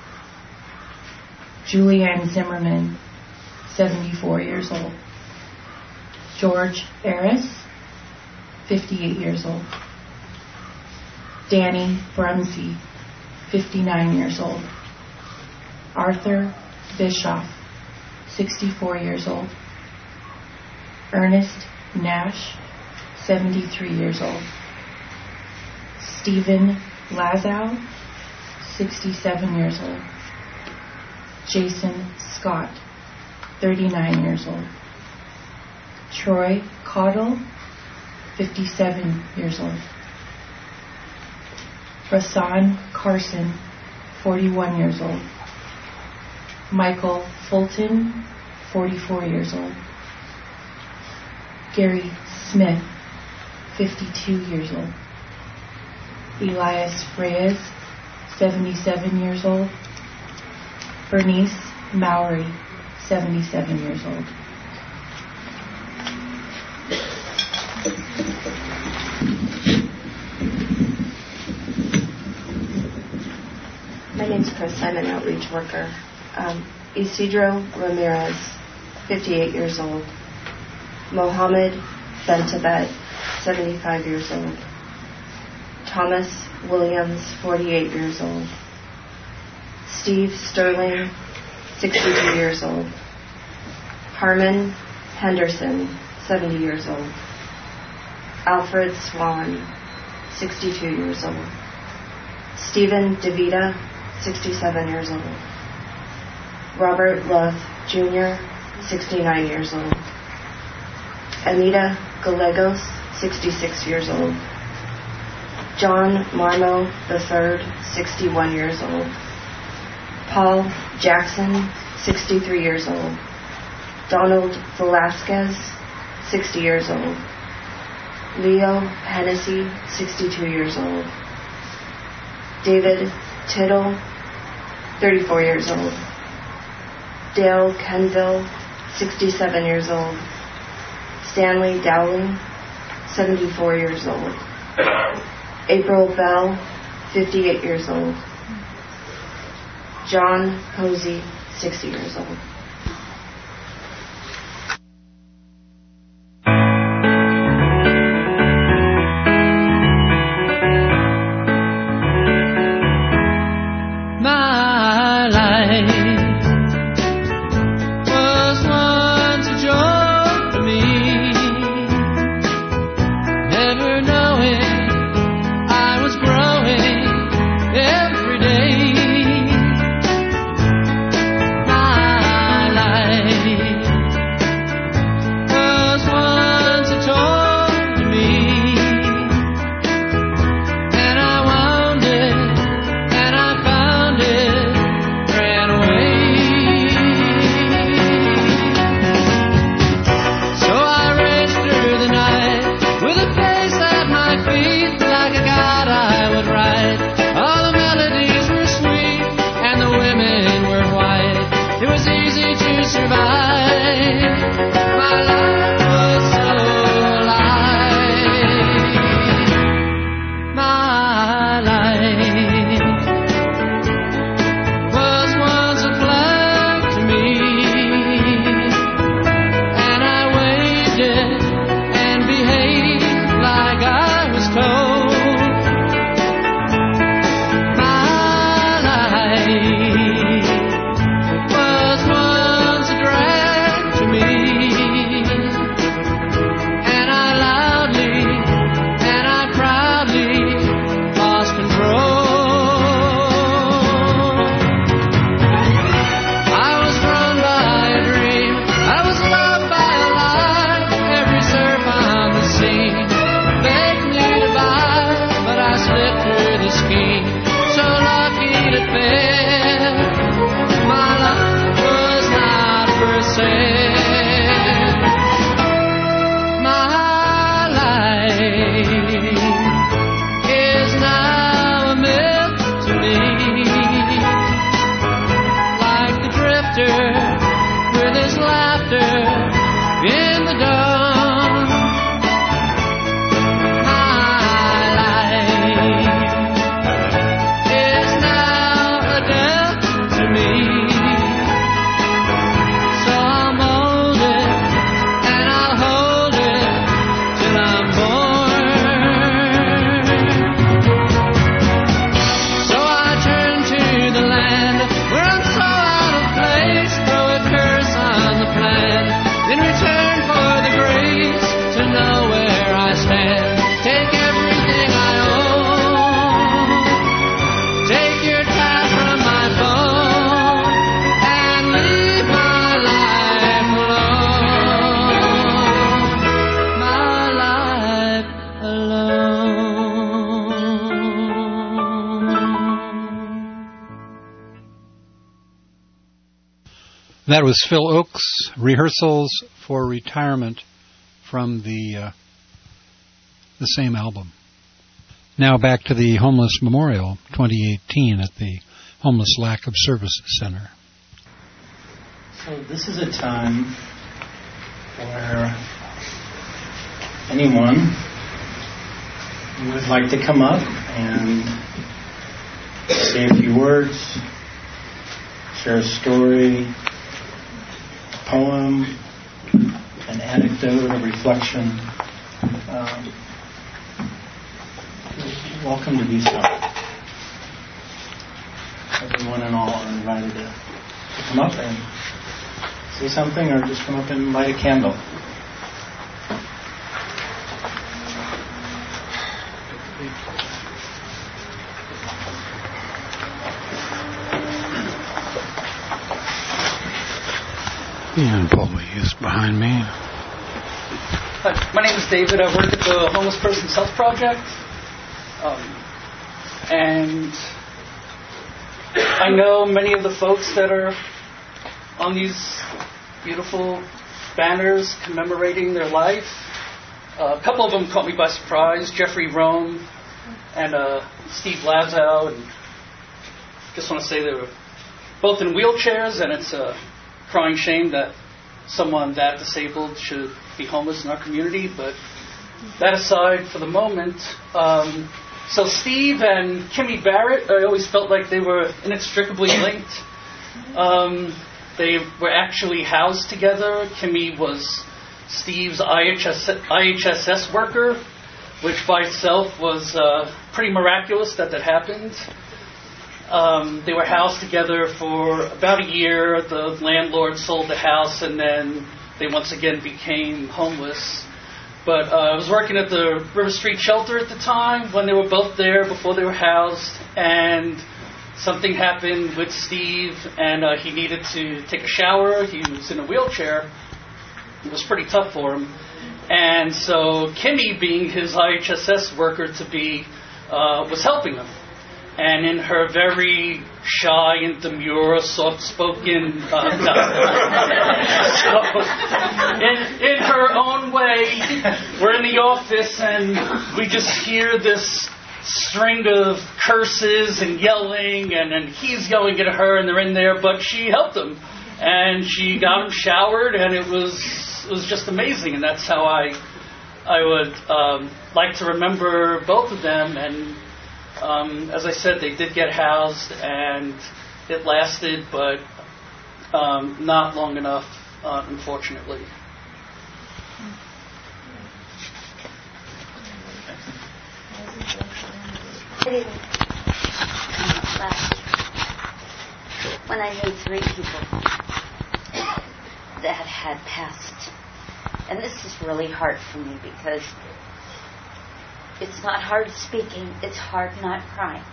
Julianne Zimmerman, 74 years old. George Eris, 58 years old. Danny Brumsey, 59 years old. Arthur Bischoff, 64 years old. Ernest Nash, 73 years old. Stephen Lazow, 67 years old. Jason Scott, 39 years old. Troy Caudle, 57 years old. Rasan Carson, 41 years old. Michael Fulton, 44 years old. Gary Smith, 52 years old. Elias Reyes, 77 years old. Bernice Mowry, 77 years old. My name's Chris. I'm an outreach worker. Isidro Ramirez, 58 years old. Mohammed Bentabet, 75 years old. Thomas Williams, 48 years old. Steve Sterling, 62 years old. Harmon Henderson, 70 years old. Alfred Swan, 62 years old. Stephen DeVita, 67 years old. Robert Luth Jr., 69 years old. Anita Gallegos, 66 years old. John Marmo III, 61 years old. Paul Jackson, 63 years old. Donald Velasquez, 60 years old. Leo Hennessy, 62 years old. David Tittle, 34 years old. Dale Kenville, 67 years old. Stanley Dowling, 74 years old. April Bell, 58 years old. John Posey, 60 years old. My life was once a joy to me, never knowing I was growing every day. My That was Phil Oakes, Rehearsals for Retirement, from the same album. Now back to the Homeless Memorial 2018 at the Homeless Lack of Services Center. So this is a time where anyone who would like to come up and say a few words, share a story, a poem, an anecdote, a reflection, welcome to do so. Everyone and all are invited to come up and say something, or just come up and light a candle. And Paulie is behind me. Hi, my name is David. I work at the Homeless Persons Health Project. And I know many of the folks that are on these beautiful banners commemorating their life. A couple of them caught me by surprise, Jeffrey Rome and Steve Lazow. And just want to say they were both in wheelchairs, and it's a crying shame that someone that disabled should be homeless in our community. But that aside for the moment, so Steve and Kimmy Barrett, I always felt like they were inextricably linked. They were actually housed together. Kimmy was Steve's IHSS worker, which by itself was pretty miraculous that happened. They were housed together for about a year. The landlord sold the house, and then they once again became homeless. But I was working at the River Street Shelter at the time when they were both there before they were housed, and something happened with Steve, and he needed to take a shower. He was in a wheelchair. It was pretty tough for him. And so Kimmy, being his IHSS worker-to-be, was helping him. And in her very shy and demure, soft-spoken, in her own way, we're in the office and we just hear this string of curses and yelling, and he's yelling at her, and they're in there, but she helped him, and she got him showered, and it was just amazing. And that's how I would like to remember both of them. And as I said, they did get housed, and it lasted, but not long enough, unfortunately. When I knew 3 people that had passed, and this is really hard for me because it's not hard speaking, it's hard not crying.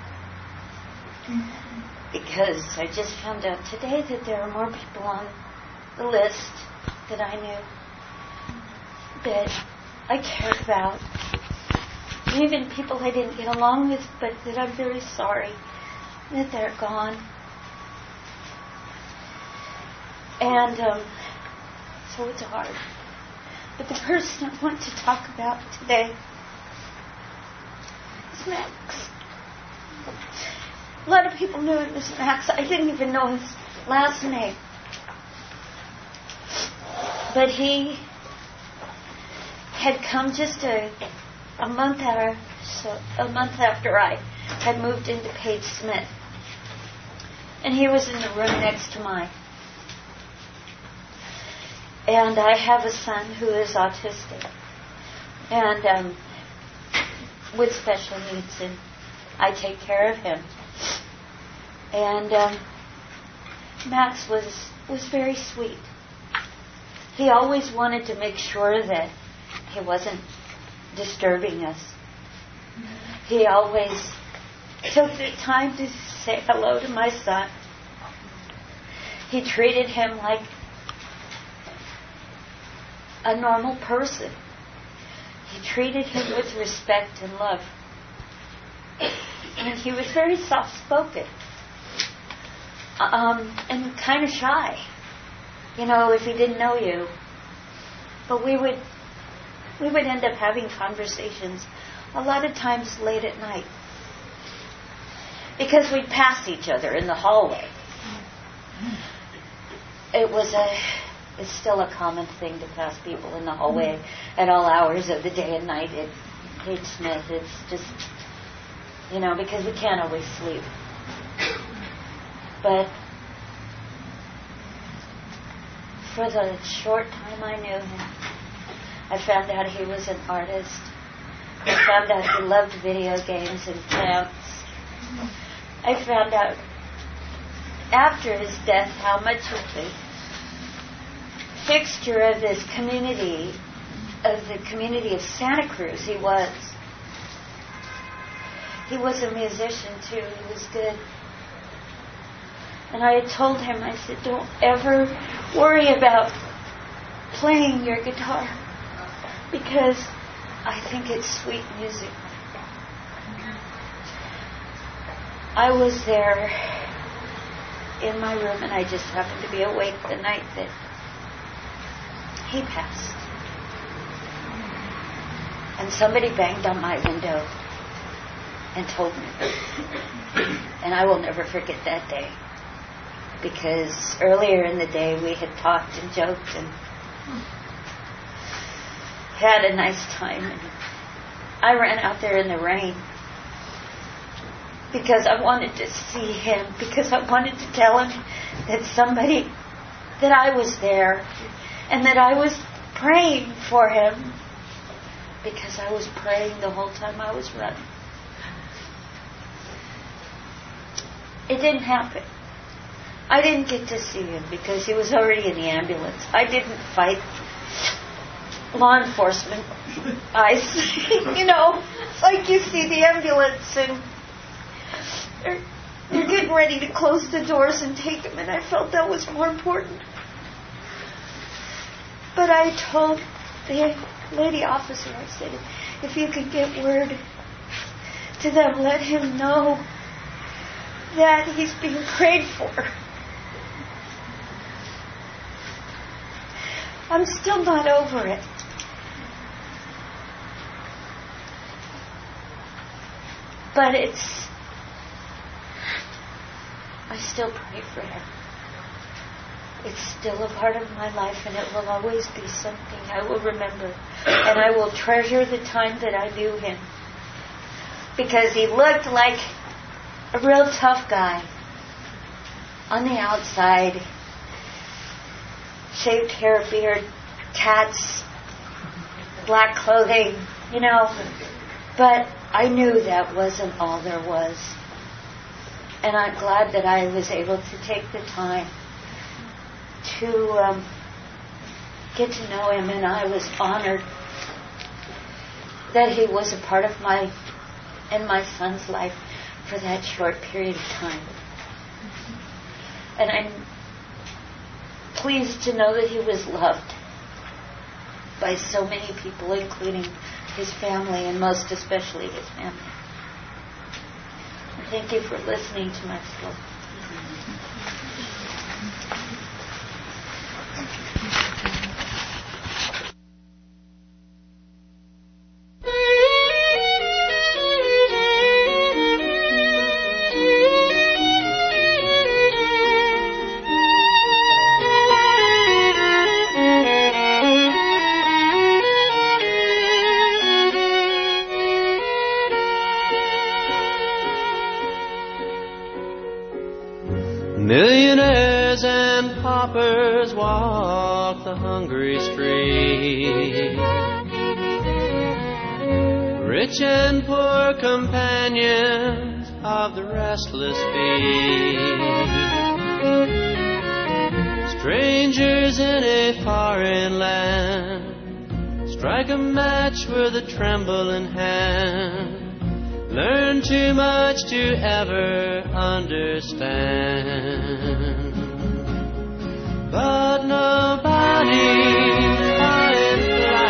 Because I just found out today that there are more people on the list that I knew that I cared about. Even people I didn't get along with, but that I'm very sorry that they're gone. And so it's hard. But the person I want to talk about today is Max. A lot of people knew him as Max. I didn't even know his last name. But he had come just a month after I had moved into Page Smith. And he was in the room next to mine. And I have a son who is autistic and with special needs, and I take care of him. And Max was very sweet. He always wanted to make sure that he wasn't disturbing us. He always took the time to say hello to my son. He treated him like a normal person. He treated him with respect and love. And he was very soft-spoken and kind of shy. if he didn't know you. But we would end up having conversations a lot of times late at night. Because we'd pass each other in the hallway. It's still a common thing to pass people in the hallway at all hours of the day and night at H. Smith. It's just, because we can't always sleep. But for the short time I knew him, I found out he was an artist. I found out he loved video games and camps. I found out after his death how much of the fixture of this community, of the community of Santa Cruz he was. He was a musician too. He was good. And I had told him, I said, don't ever worry about playing your guitar, because I think it's sweet music. I was there in my room, and I just happened to be awake the night that he passed. And somebody banged on my window and told me. And I will never forget that day, because earlier in the day we had talked and joked and had a nice time. And I ran out there in the rain because I wanted to see him, because I wanted to tell him that I was there and that I was praying for him, because I was praying the whole time I was running. It didn't happen. I didn't get to see him because he was already in the ambulance. I didn't fight law enforcement. Like you see the ambulance and they're getting ready to close the doors and take him, and I felt that was more important. But I told the lady officer, I said, if you could get word to them, let him know that he's being prayed for. I'm still not over it. But I still pray for him. It's still a part of my life, and it will always be something I will remember. And I will treasure the time that I knew him, because he looked like a real tough guy on the outside. Shaved hair, beard, tats, black clothing, But I knew that wasn't all there was. And I'm glad that I was able to take the time to get to know him, and I was honored that he was a part of my and my son's life for that short period of time. And I'm pleased to know that he was loved by so many people, including his family, and most especially his family. And thank you for listening to my story. Millionaires and paupers walk the hungry street. Rich and poor companions of the restless feet. Strangers in a foreign land strike a match with a trembling hand. Learn too much to ever understand. But nobody's buying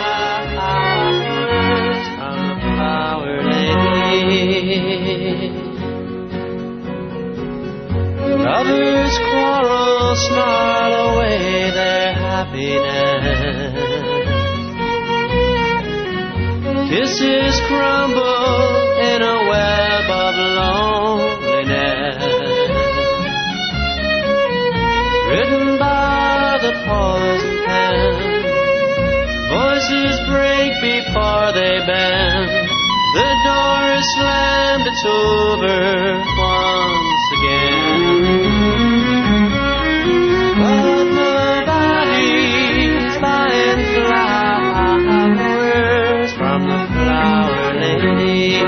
flowers from the flower lady. Lovers quarrel, snarl away their verses crumble in a web of loneliness, written by the poison pen. Voices break before they bend. The door is slammed, it's over once again. But nobody's buying flowers from the flower lady.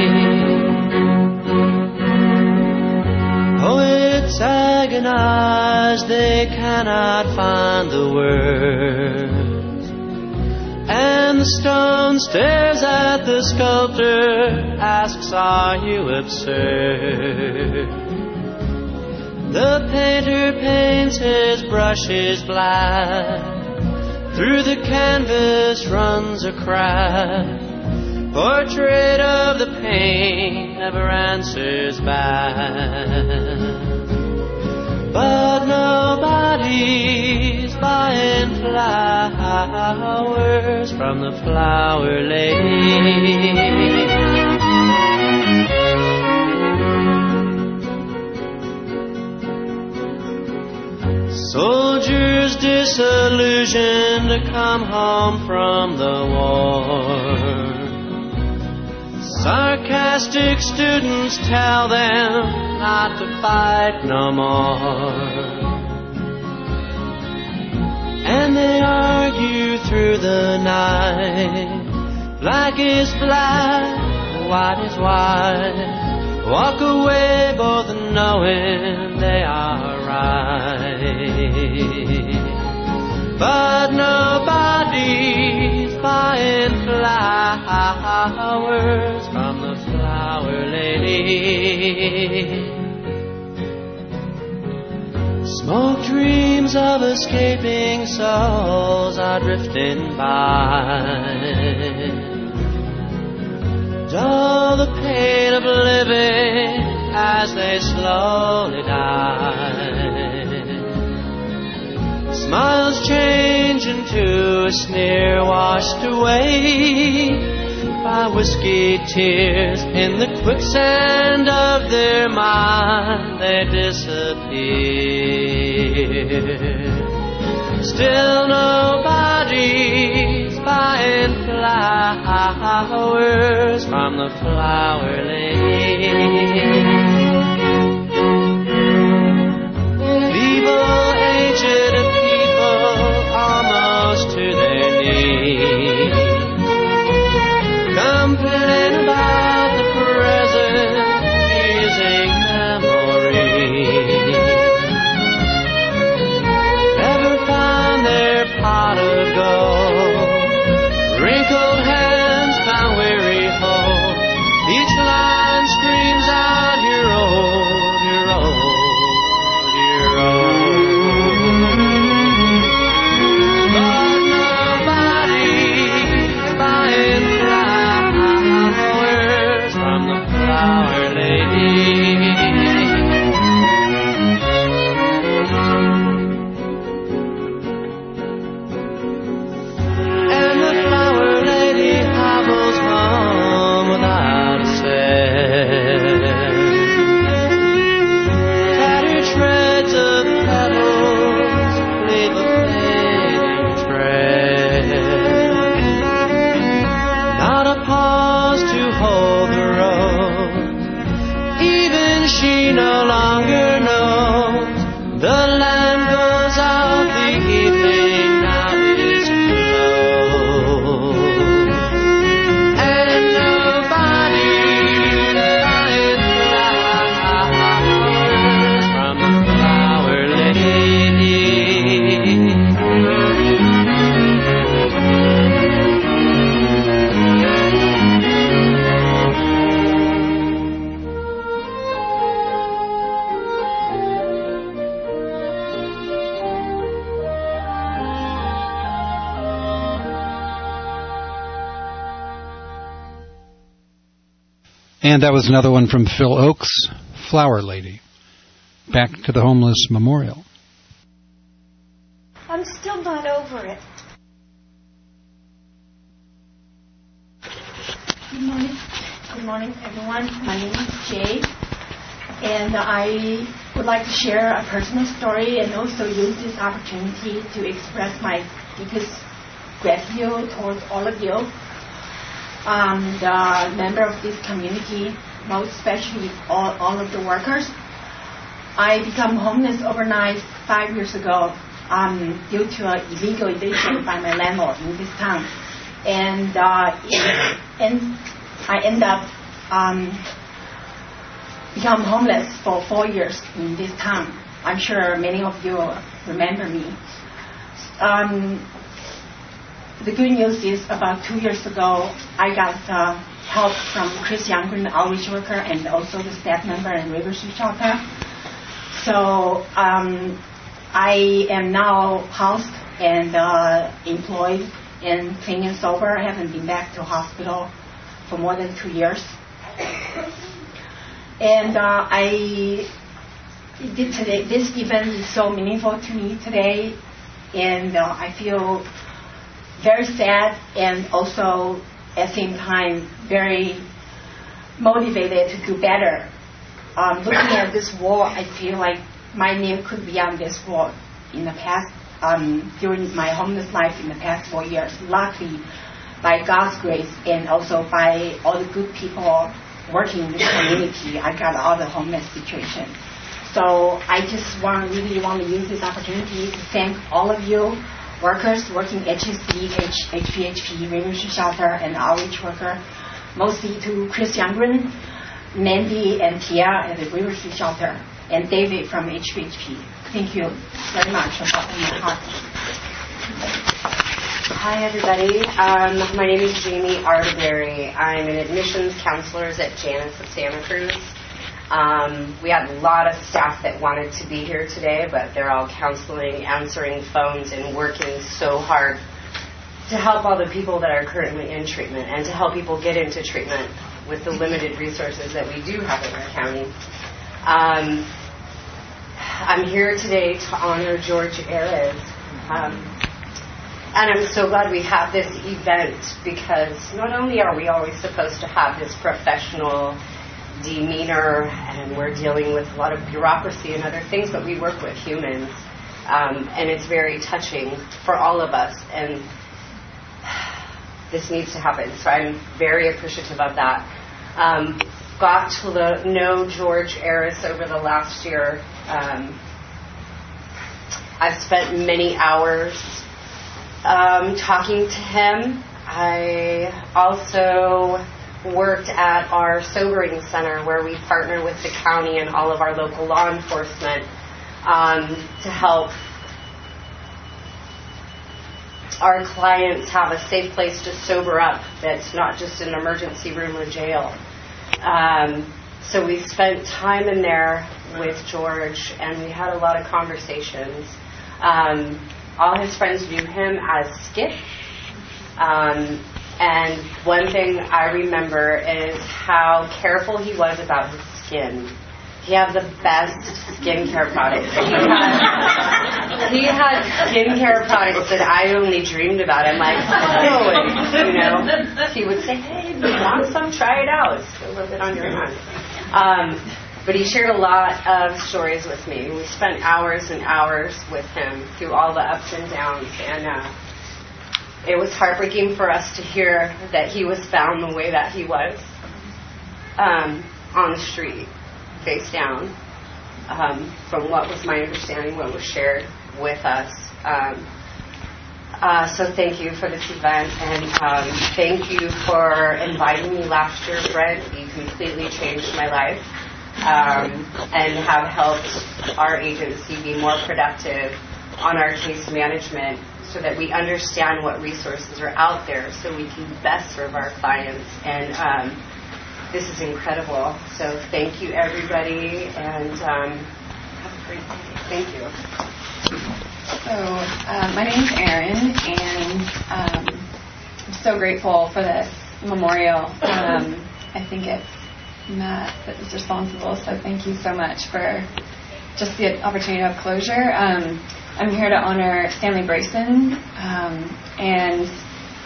Poets agonize, they cannot find the words. And the stone stares at the sculptor, asks, are you absurd? The painter paints, his brush is black. Through the canvas runs a crack. Portrait of the pain never answers back. But nobody's buying flowers from the flower lady. Soldiers disillusioned to come home from the war. Sarcastic students tell them not to fight no more. And they argue through the night. Black is black, white is white. Walk away both knowing they are right. But nobody's buying flowers from the flower lady. Smoke dreams of escaping souls are drifting by. Dull the pain of living as they slowly die. Smiles change into a sneer, washed away by whiskey tears. In the quicksand of their mind they disappear. Still nobody's buying flowers from the flower lady. Feeble, aged people almost to their knees complain about the present, using memories. Never found their pot of gold. Wrinkled hands found weary hope. Each line screams out, you're old, you're old, you're old. But nobody's buying flowers from the flower lady. And the flower lady hobbles home without a cent. Tattered shreds of petals leave a fading trail. Not a pause to hold the road. Even she no longer knows. The land goes out, the evening now is closed. And nobody's buying flowers from the flower lady. And that was another one from Phil Oakes, Flower Lady. Back to the Homeless Memorial. I'm still not over it. Good morning. Good morning, everyone. My name is Jay, and I would like to share a personal story and also use this opportunity to express my deepest gratitude towards all of you, the member of this community, most especially all of the workers. I became homeless overnight 5 years ago due to an illegal eviction by my landlord in this town. And I ended up become homeless for 4 years in this town. I'm sure many of you remember me. The good news is about 2 years ago, I got help from Chris Youngren, the outreach worker, and also the staff member in Riverside Shelter. So I am now housed and employed and clean and sober. I haven't been back to hospital for more than 2 years. And I did today. This event is so meaningful to me today, and I feel very sad and also at the same time very motivated to do better. Looking at this wall, I feel like my name could be on this wall in the past, during my homeless life in the past 4 years. Luckily, by God's grace and also by all the good people working in this community, I got out of the homeless situation. So I just really want to use this opportunity to thank all of you workers working HSC, HPHP, Riverside Shelter, and outreach worker, mostly to Chris Youngren, Mandy, and Tia at the Riverside Shelter, and David from HPHP. Thank you very much for helping my heart. Hi, everybody. My name is Jamie Arterberry. I'm an admissions counselor at Janus of Santa Cruz. We had a lot of staff that wanted to be here today, but they're all counseling, answering phones, and working so hard to help all the people that are currently in treatment and to help people get into treatment with the limited resources that we do have in our county. I'm here today to honor George Ayres. And I'm so glad we have this event because not only are we always supposed to have this professional demeanor and we're dealing with a lot of bureaucracy and other things, but we work with humans. And it's very touching for all of us. And this needs to happen. So I'm very appreciative of that. Got to know George Ayres over the last year. I've spent many hours talking to him. I also worked at our sobering center where we partner with the county and all of our local law enforcement to help our clients have a safe place to sober up that's not just an emergency room or jail. So we spent time in there with George and we had a lot of conversations. All his friends knew him as Skip. And one thing I remember is how careful he was about his skin. He had the best skincare products. He had skincare products that I only dreamed about. I'm like, oh, and, he would say, hey, if you want some, try it out. It's a little bit on your hand. But he shared a lot of stories with me. We spent hours and hours with him through all the ups and downs. And it was heartbreaking for us to hear that he was found the way that he was on the street, face down, from what was my understanding, what was shared with us. So thank you for this event, and thank you for inviting me last year, Brent. You completely changed my life and have helped our agency be more productive on our case management so that we understand what resources are out there so we can best serve our clients. And this is incredible. So thank you, everybody, and have a great day. Thank you. So my name's Erin, and I'm so grateful for this memorial. I think it's Matt that was responsible, so thank you so much for just the opportunity to have closure. I'm here to honor Stanley Brayson, and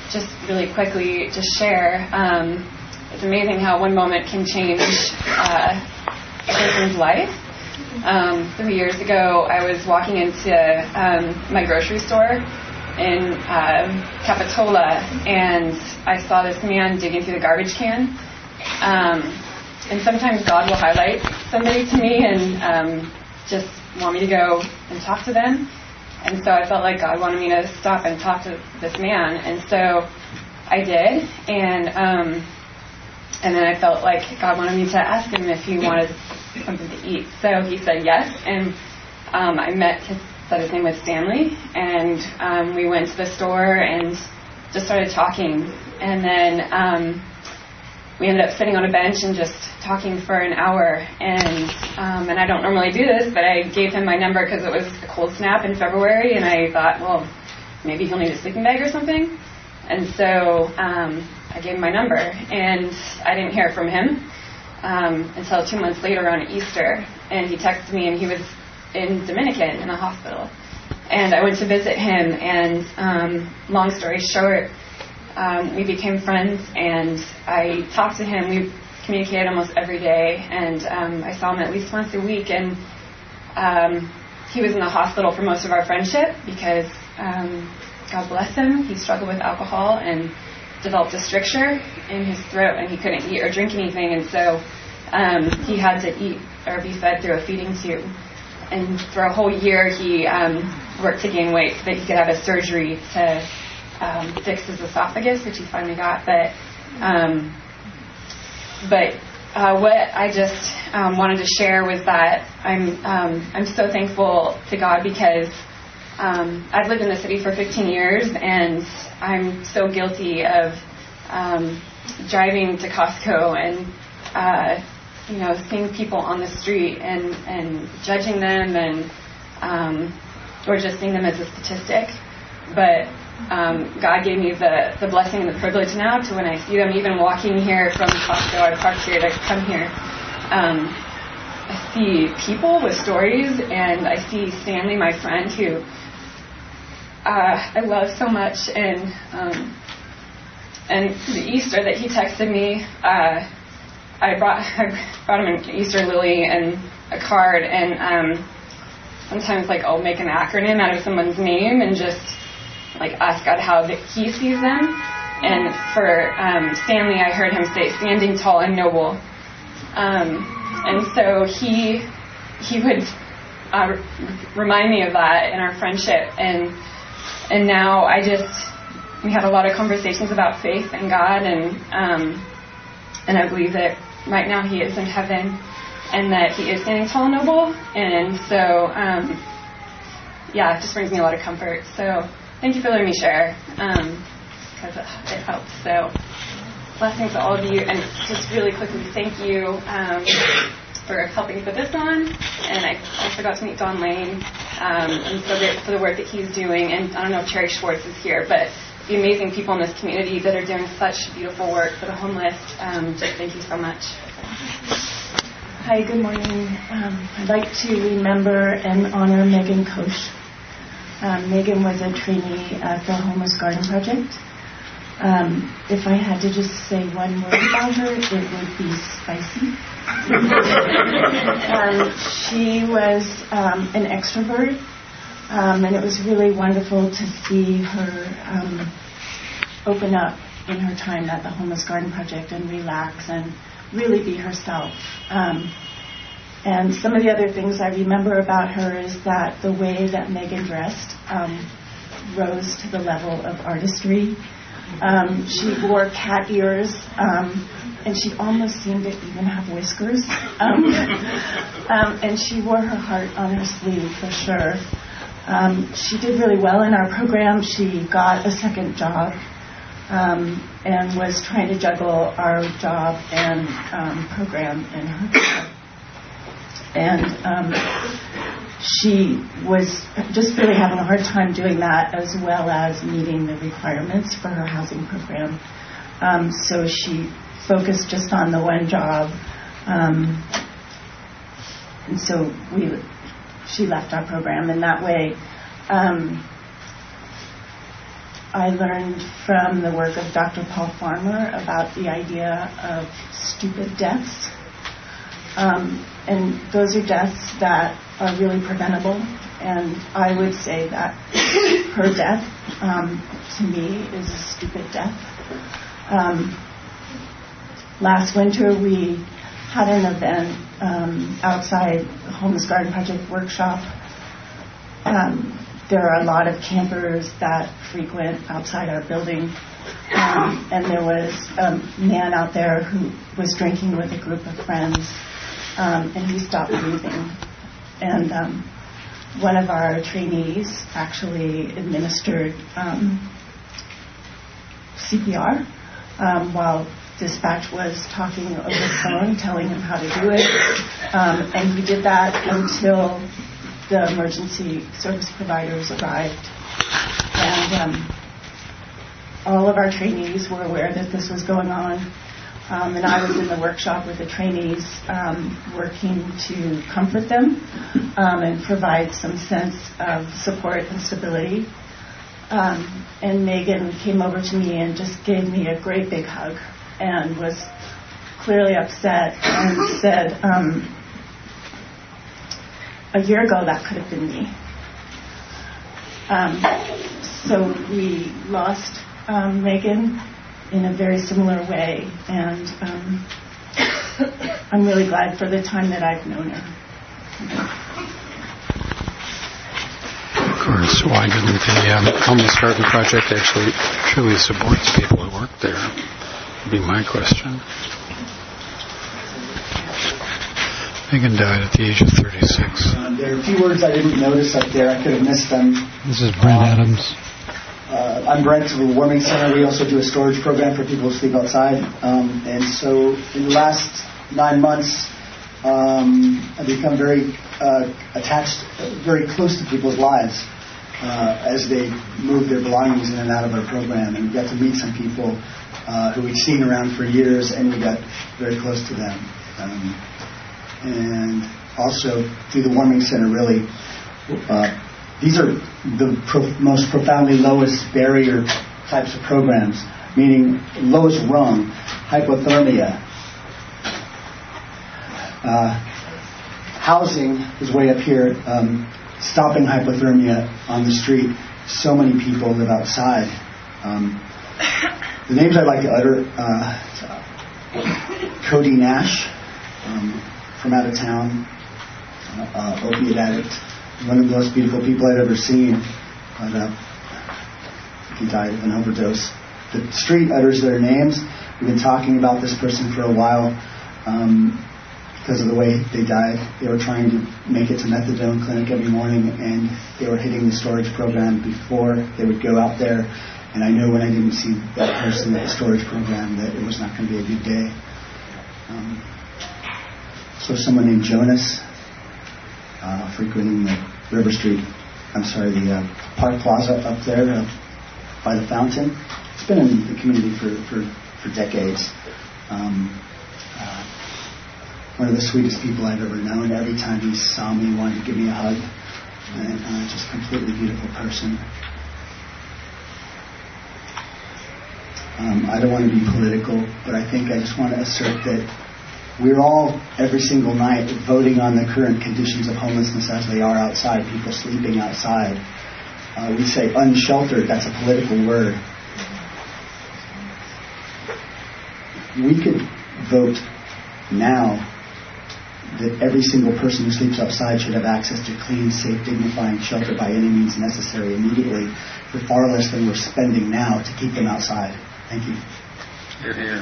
just really quickly to share. It's amazing how one moment can change a person's life. 3 years ago, I was walking into my grocery store in Capitola, and I saw this man digging through the garbage can. And sometimes God will highlight somebody to me and just want me to go and talk to them. And so I felt like God wanted me to stop and talk to this man. And so I did. And then I felt like God wanted me to ask him if he wanted something to eat. So he said yes. And I met his name was Stanley. And we went to the store and just started talking. And then we ended up sitting on a bench and just talking for an hour. And I don't normally do this, but I gave him my number because it was a cold snap in February. And I thought, well, maybe he'll need a sleeping bag or something. And so I gave him my number. And I didn't hear from him until 2 months later on Easter. And he texted me, and he was in Dominican in a hospital. And I went to visit him. And long story short, we became friends, and I talked to him. We communicated almost every day, and I saw him at least once a week. And he was in the hospital for most of our friendship because, God bless him, he struggled with alcohol and developed a stricture in his throat, and he couldn't eat or drink anything. And so he had to eat or be fed through a feeding tube. And for a whole year, he worked to gain weight so that he could have a surgery to fix his esophagus, which he finally got. But what I just wanted to share was that I'm so thankful to God because I've lived in the city for 15 years, and I'm so guilty of driving to Costco and seeing people on the street and judging them and or just seeing them as a statistic. But God gave me the blessing and the privilege now to when I see them, even walking here from Costco, I parked here to come here. I see people with stories, and I see Stanley, my friend, who I love so much. And the Easter that he texted me, I brought him an Easter lily and a card, and sometimes I'll make an acronym out of someone's name and just ask God how he sees them. And for Stanley, I heard him say, standing tall and noble. And so he would remind me of that in our friendship. And now we had a lot of conversations about faith and God, and I believe that right now he is in heaven and that he is standing tall and noble. And so, it just brings me a lot of comfort. So thank you for letting me share, because it helps. So blessings to all of you. And just really quickly, thank you for helping put this on. And I forgot to meet Don Lane. I'm so grateful for the work that he's doing. And I don't know if Cherry Schwartz is here, but the amazing people in this community that are doing such beautiful work for the homeless. Just thank you so much. Hi, good morning. I'd like to remember and honor Megan Koch. Megan was a trainee at the Homeless Garden Project. If I had to just say one word about her, it would be spicy. She was an extrovert, and it was really wonderful to see her open up in her time at the Homeless Garden Project and relax and really be herself. And some of the other things I remember about her is that the way that Megan dressed rose to the level of artistry. She wore cat ears, and she almost seemed to even have whiskers. And she wore her heart on her sleeve for sure. She did really well in our program. She got a second job and was trying to juggle our job and program in her job. And she was just really having a hard time doing that, as well as meeting the requirements for her housing program. So she focused just on the one job. And so she left our program in that way. I learned from the work of Dr. Paul Farmer about the idea of stupid deaths. And those are deaths that are really preventable. And I would say that her death, to me, is a stupid death. Last winter, we had an event outside the Homeless Garden Project workshop. There are a lot of campers that frequent outside our building. And there was a man out there who was drinking with a group of friends, and he stopped breathing. And one of our trainees actually administered CPR while dispatch was talking over the phone, telling him how to do it. And he did that until the emergency service providers arrived. And all of our trainees were aware that this was going on. And I was in the workshop with the trainees working to comfort them and provide some sense of support and stability. And Megan came over to me and just gave me a great big hug and was clearly upset and said, a year ago that could have been me. So we lost Megan in a very similar way, and I'm really glad for the time that I've known her. Of course, why didn't the Homeless Garden Project actually truly support the people who work there? Would be my question. Megan died at the age of 36. There are a few words I didn't notice up there. I could have missed them. This is Brent Adams. I'm Brent from the Warming Center. We also do a storage program for people who sleep outside. And so in the last 9 months, I've become very attached, very close to people's lives as they move their belongings in and out of our program. And we got to meet some people who we'd seen around for years, and we got very close to them. And also through the Warming Center, really, these are the most profoundly lowest barrier types of programs, meaning lowest rung, hypothermia. Housing is way up here, stopping hypothermia on the street. So many people live outside. The names I'd like to utter, Cody Nash, from out of town, opiate addict, one of the most beautiful people I've ever seen, but he died of an overdose. The street utters their names. We've been talking about this person for a while because of the way they died. They were trying to make it to methadone clinic every morning, and they were hitting the storage program before they would go out there. And I know when I didn't see that person at the storage program that it was not going to be a good day. So someone named Jonas, frequenting the River Street, the Park Plaza up there by the fountain. It's been in the community for decades. One of the sweetest people I've ever known. Every time he saw me, he wanted to give me a hug. And just a completely beautiful person. I don't want to be political, but I think I just want to assert that we're all, every single night, voting on the current conditions of homelessness as they are outside, people sleeping outside. We say unsheltered, that's a political word. We could vote now that every single person who sleeps outside should have access to clean, safe, dignifying shelter by any means necessary immediately for far less than we're spending now to keep them outside. Thank you. You're here.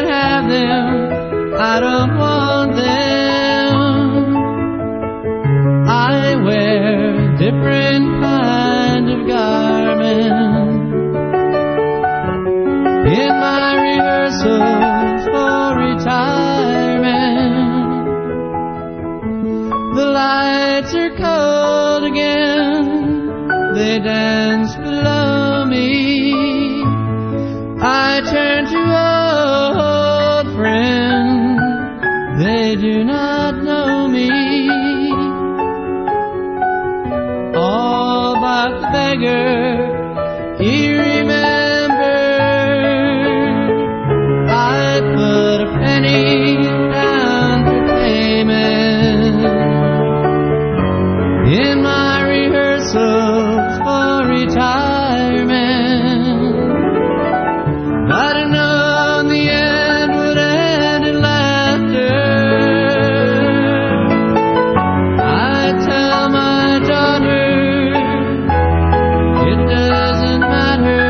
I don't want them. different kind of garment. In my rehearsals for retirement, the lights are cold again, they dance below me. I turn to old friends, they do not know me. All but the beggar, he remembered. I put a penny down for payment. In my rehearsals for retirement, I'd have known the end would end in laughter. I tell my daughter, it doesn't matter.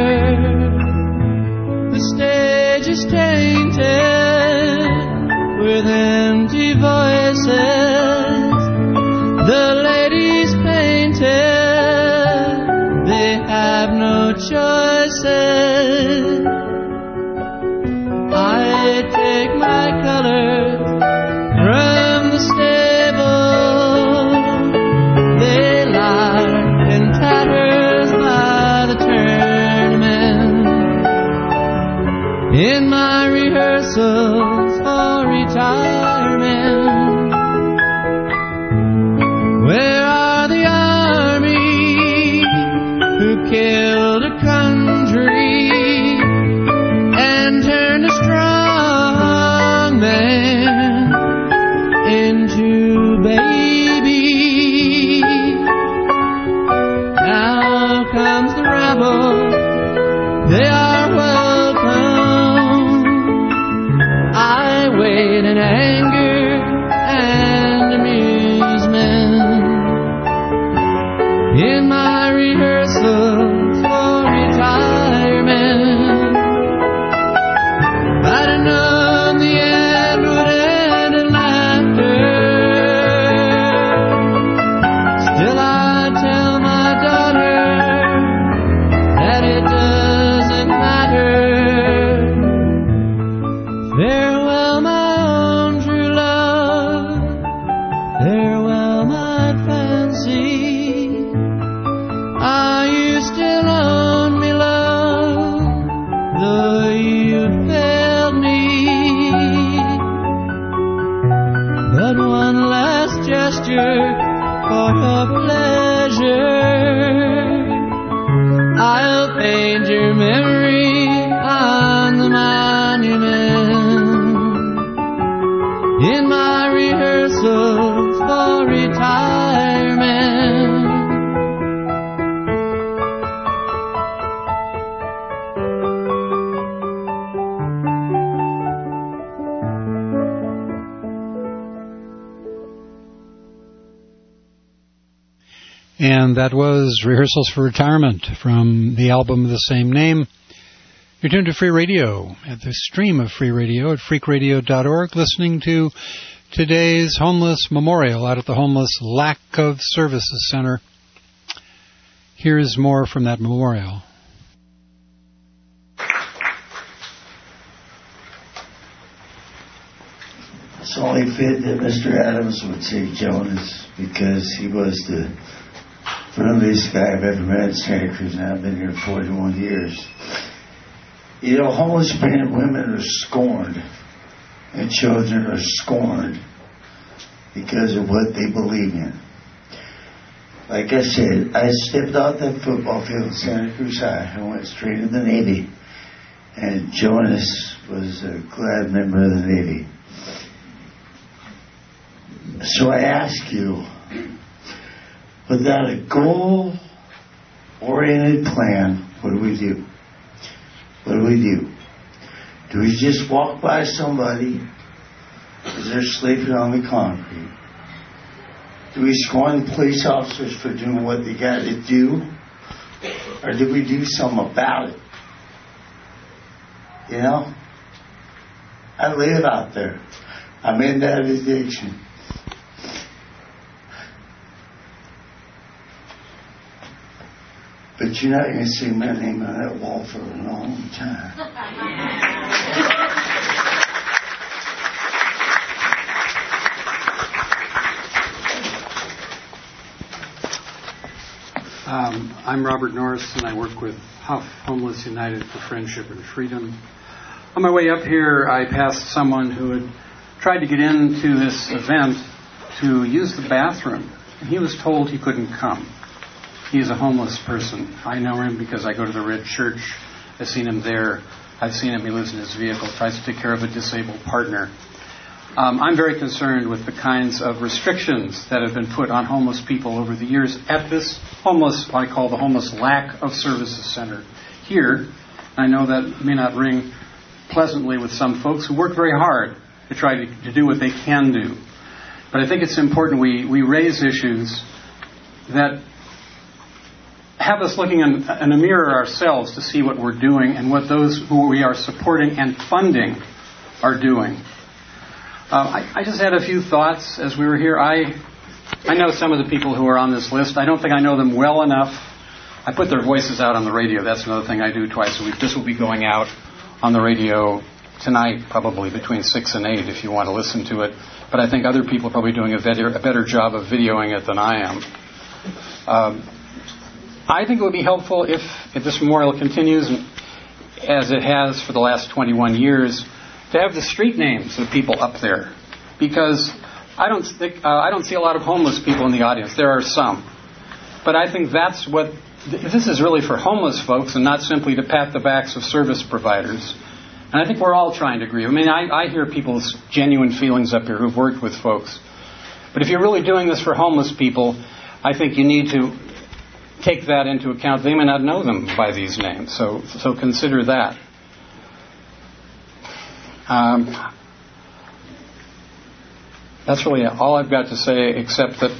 The stage is tainted with empty voices. The ladies painted, they have no choices. I take my colors from the stable, they lie in tatters by the tournament. In my rehearsals for retirement, where are the army who killed a country and turned a strong man into baby? Now comes the rabble, they are welcome. I wait in anger and amusement. In my rehearsals for retirement, I'd have known the end would end in laughter. Still I tell my daughter that it doesn't matter. Farewell my own true love, farewell my fancy. Are you still on me, love, though you failed me? But one last gesture for your pleasure, I'll paint your memory on the monument. In my rehearsals for retirement, And that was Rehearsals for Retirement from the album of the same name. You're tuned to Free Radio, at the stream of Free Radio at freakradio.org, listening to today's Homeless Memorial out at the Homeless Lack of Services Center. Here's more from that memorial. It's only fit that Mr. Adams would say Jonas, because he was the friendliest guy I've ever met in Santa Cruz, and I've been here 41 years. You know, homeless men and women are scorned, and children are scorned because of what they believe in. Like I said, I stepped off that football field in Santa Cruz High and went straight to the Navy, and Jonas was a glad member of the Navy. So I ask you, without a goal-oriented plan, what do we do? What do we do? Do we just walk by somebody as they're sleeping on the concrete? Do we scorn police officers for doing what they got to do? Or do we do something about it? You know? I live out there. I'm in that addiction. But you're not going to see my name on that wall for a long time. I'm Robert Norris, and I work with Huff Homeless United for Friendship and Freedom. On my way up here, I passed someone who had tried to get into this event to use the bathroom, and he was told he couldn't come. He is a homeless person. I know him because I go to the Red Church. I've seen him there. I've seen him. He lives in his vehicle, tries to take care of a disabled partner. I'm very concerned with the kinds of restrictions that have been put on homeless people over the years at this homeless, I call the homeless lack of services center here. I know that may not ring pleasantly with some folks who work very hard to try to do what they can do. But I think it's important we raise issues that have us looking in a mirror ourselves to see what we're doing and what those who we are supporting and funding are doing. I just had a few thoughts as we were here. I know some of the people who are on this list. I don't think I know them well enough. I put their voices out on the radio. That's another thing I do twice a week. This will be going out on the radio tonight, probably between 6 and 8 if you want to listen to it. But I think other people are probably doing a better job of videoing it than I am. I think it would be helpful if this memorial continues, as it has for the last 21 years, to have the street names of people up there, because I don't see a lot of homeless people in the audience. There are some, but I think that's what this is really for homeless folks, and not simply to pat the backs of service providers. And I think we're all trying to agree. I mean, I hear people's genuine feelings up here who've worked with folks, but if you're really doing this for homeless people, I think you need to take that into account. They may not know them by these names, so consider that. That's really all I've got to say, except that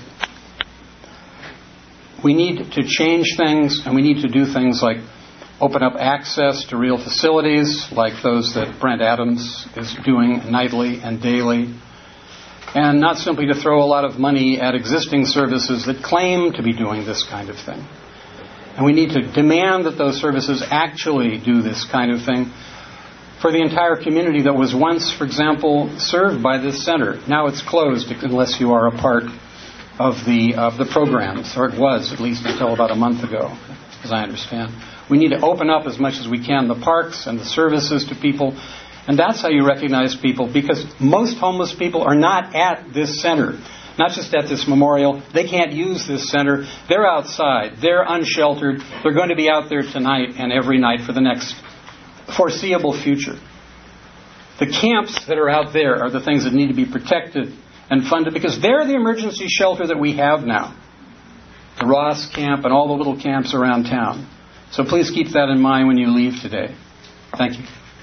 we need to change things, and we need to do things like open up access to real facilities like those that Brent Adams is doing nightly and daily, and not simply to throw a lot of money at existing services that claim to be doing this kind of thing. And we need to demand that those services actually do this kind of thing for the entire community that was once, for example, served by this center. Now it's closed unless you are a part of the programs, or it was at least until about a month ago, as I understand. We need to open up as much as we can the parks and the services to people, and that's how you recognize people, because most homeless people are not at this center, not just at this memorial. They can't use this center. They're outside. They're unsheltered. They're going to be out there tonight and every night for the next foreseeable future. The camps that are out there are the things that need to be protected and funded, because they're the emergency shelter that we have now. The Ross camp and all the little camps around town. So please keep that in mind when you leave today. Thank you.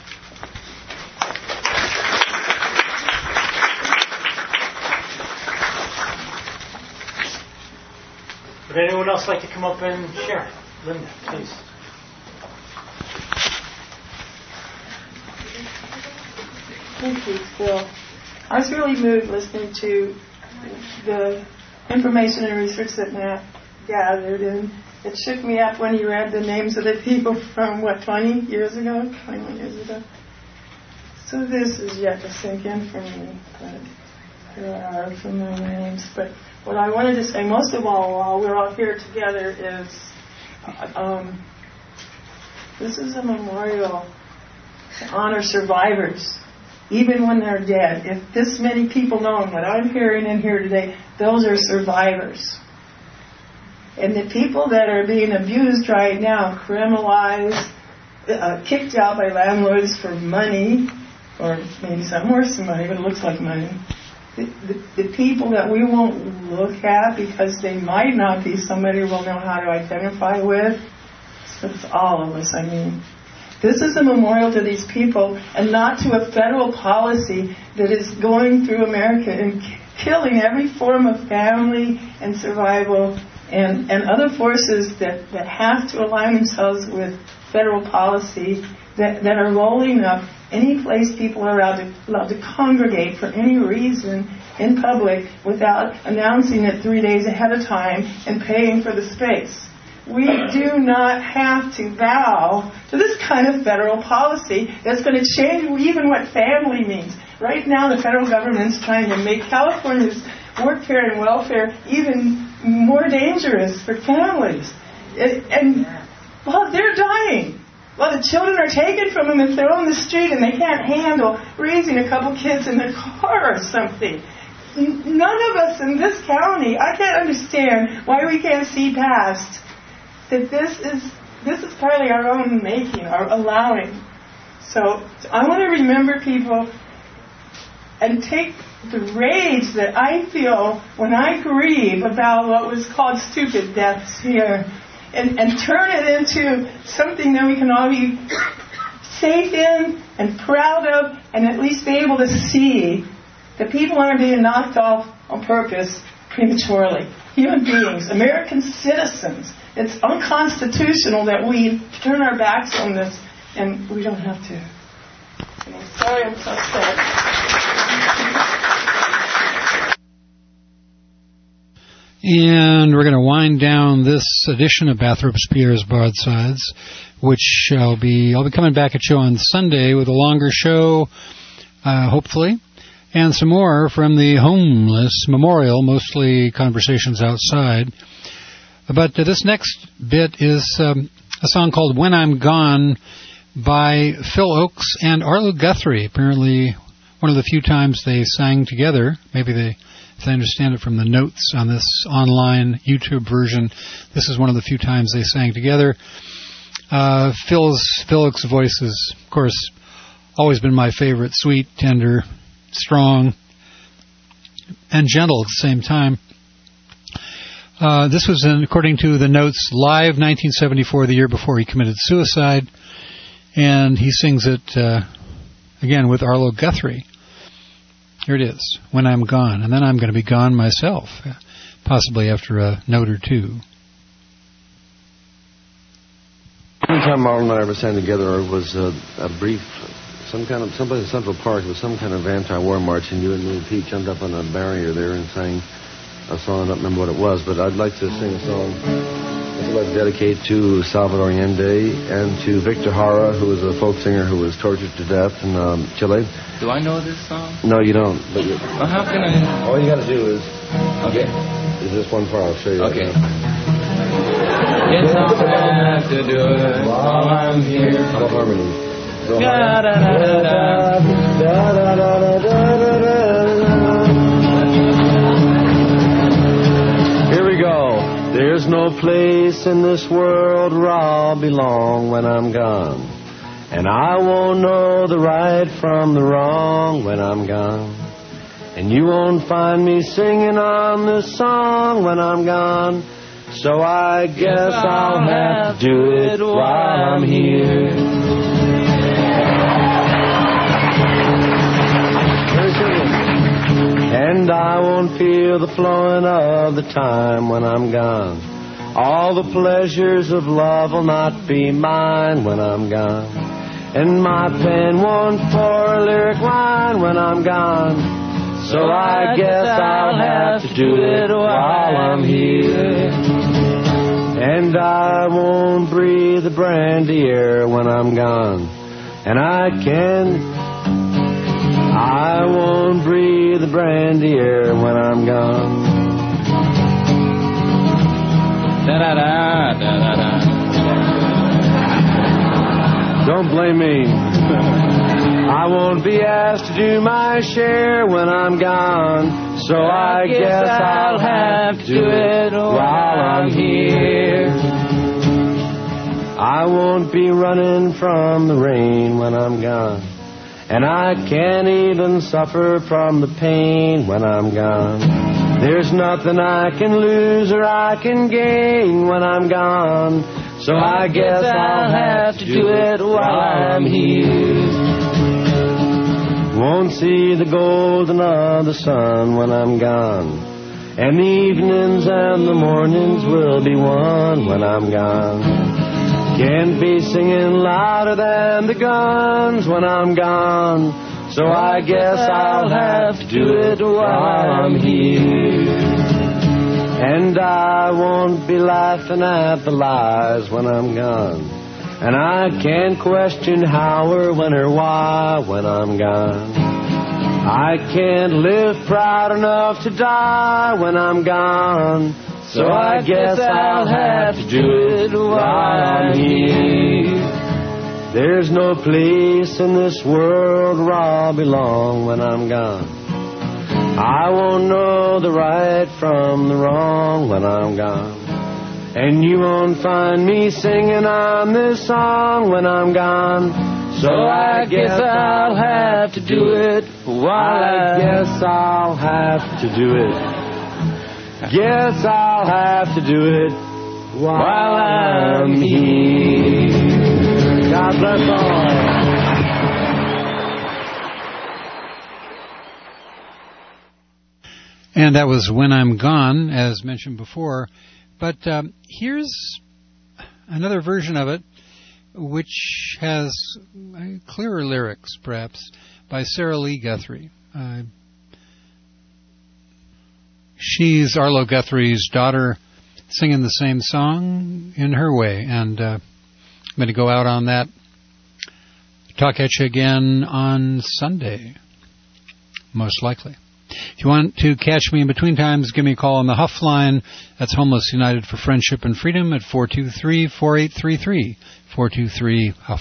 Would anyone else like to come up and share? Linda, please. Thank you, Bill. I was really moved listening to the information and research that Matt gathered, and it shook me up when he read the names of the people from, 21 years ago? So this is yet to sink in for me, but there are familiar names. But what I wanted to say most of all while we're all here together is this is a memorial to honor survivors, even when they're dead. If this many people know what I'm hearing in here today, those are survivors. And the people that are being abused right now, criminalized, kicked out by landlords for money, or maybe something worse than money, but it looks like money. The people that we won't look at because they might not be somebody we'll know how to identify with. So it's all of us, I mean. This is a memorial to these people and not to a federal policy that is going through America and killing every form of family and survival and other forces that have to align themselves with federal policy that are rolling up any place people are allowed to congregate for any reason in public without announcing it 3 days ahead of time and paying for the space. We do not have to bow to this kind of federal policy that's going to change even what family means. Right now, the federal government's trying to make California's work care and welfare even more dangerous for families. Well, they're dying. Well, the children are taken from them and thrown in the street, and they can't handle raising a couple kids in their car or something. None of us in this county, I can't understand why we can't see past that this is partly our own making, our allowing. So I want to remember people and take the rage that I feel when I grieve about what was called stupid deaths here and turn it into something that we can all be safe in and proud of, and at least be able to see that people aren't being knocked off on purpose prematurely. Human beings, American citizens. It's unconstitutional that we turn our backs on this, and we don't have to. I'm sorry, I'm so sad. And we're going to wind down this edition of Bathrobe's Pierre's Broadsides, which I'll be coming back at you on Sunday with a longer show, hopefully, and some more from the Homeless Memorial, mostly conversations outside. But this next bit is a song called When I'm Gone by Phil Oakes and Arlo Guthrie. Apparently one of the few times they sang together. Maybe they, if I understand it from the notes on this online YouTube version, this is one of the few times they sang together. Phil Oakes' voice has, of course, always been my favorite. Sweet, tender, strong, and gentle at the same time. This was, according to the notes, live 1974, the year before he committed suicide. And he sings it, again, with Arlo Guthrie. Here it is, When I'm Gone. And then I'm going to be gone myself, possibly after a note or two. One time Marlon and I ever sang together was a brief, someplace in Central Park with some kind of anti-war march, and you and me and Pete jumped up on a barrier there and sang a song. I don't remember what it was, but I'd like to sing a song I'd like to dedicate to Salvador Allende and to Victor Jara, who was a folk singer who was tortured to death in Chile. Do I know this song? No, you don't. But well, how can I? All you got to do is... Okay. Is this one part? I'll show you. Okay. Guess I'll have to do it while I'm here. No harmony. Here we go. There's no place in this world where I'll belong when I'm gone. And I won't know the right from the wrong when I'm gone. And you won't find me singing on this song when I'm gone. So I guess I'll have to do it while I'm here. And I won't feel the flowing of the time when I'm gone. All the pleasures of love will not be mine when I'm gone. And my pen won't pour a lyric line when I'm gone. So I guess I'll have to do it while I'm here. And I won't breathe the brandy air when I'm gone. And I won't breathe the brandy air when I'm gone. Da-da-da, da-da-da. Don't blame me. I won't be asked to do my share when I'm gone. So I guess I'll have to do it while I'm here. I won't be running from the rain when I'm gone. And I can't even suffer from the pain when I'm gone. There's nothing I can lose or I can gain when I'm gone. So I guess I'll have to do it while I'm here. Won't see the golden of the sun when I'm gone. And the evenings and the mornings will be one when I'm gone. Can't be singing louder than the guns when I'm gone. So I guess I'll have to do it while I'm here. And I won't be laughing at the lies when I'm gone. And I can't question how or when or why when I'm gone. I can't live proud enough to die when I'm gone. So I guess I'll have to do it while I'm here. There's no place in this world where I'll belong when I'm gone. I won't know the right from the wrong when I'm gone. And you won't find me singing on this song when I'm gone. So I guess I'll have to do it while I guess I'll have to do it. Guess I'll have to do it while I'm here. God bless all. And that was When I'm Gone, as mentioned before. But here's another version of it, which has clearer lyrics, perhaps, by Sarah Lee Guthrie. She's Arlo Guthrie's daughter, singing the same song in her way. And I'm going to go out on that. Talk at you again on Sunday, most likely. If you want to catch me in between times, give me a call on the Huff line. That's Homeless United for Friendship and Freedom at 423-4833. 423-HUFF.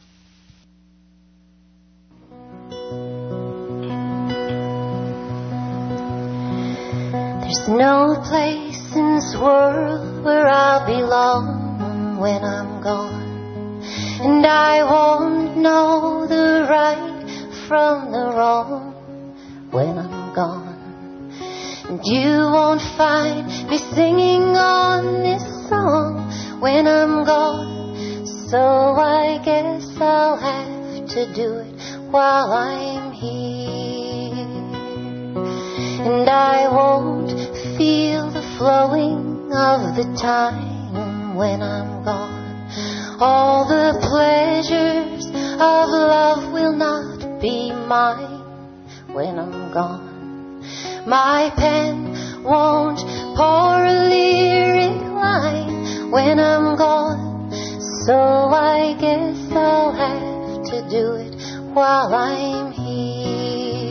There's no place in this world where I'll belong when I'm gone. And I won't know the right from the wrong when I'm gone. And you won't find me singing on this song when I'm gone. So I guess I'll have to do it while I'm here. And I won't feel the flowing of the time when I'm gone. All the pleasures of love will not be mine when I'm gone. My pen won't pour a lyric line when I'm gone. So I guess I'll have to do it while I'm here.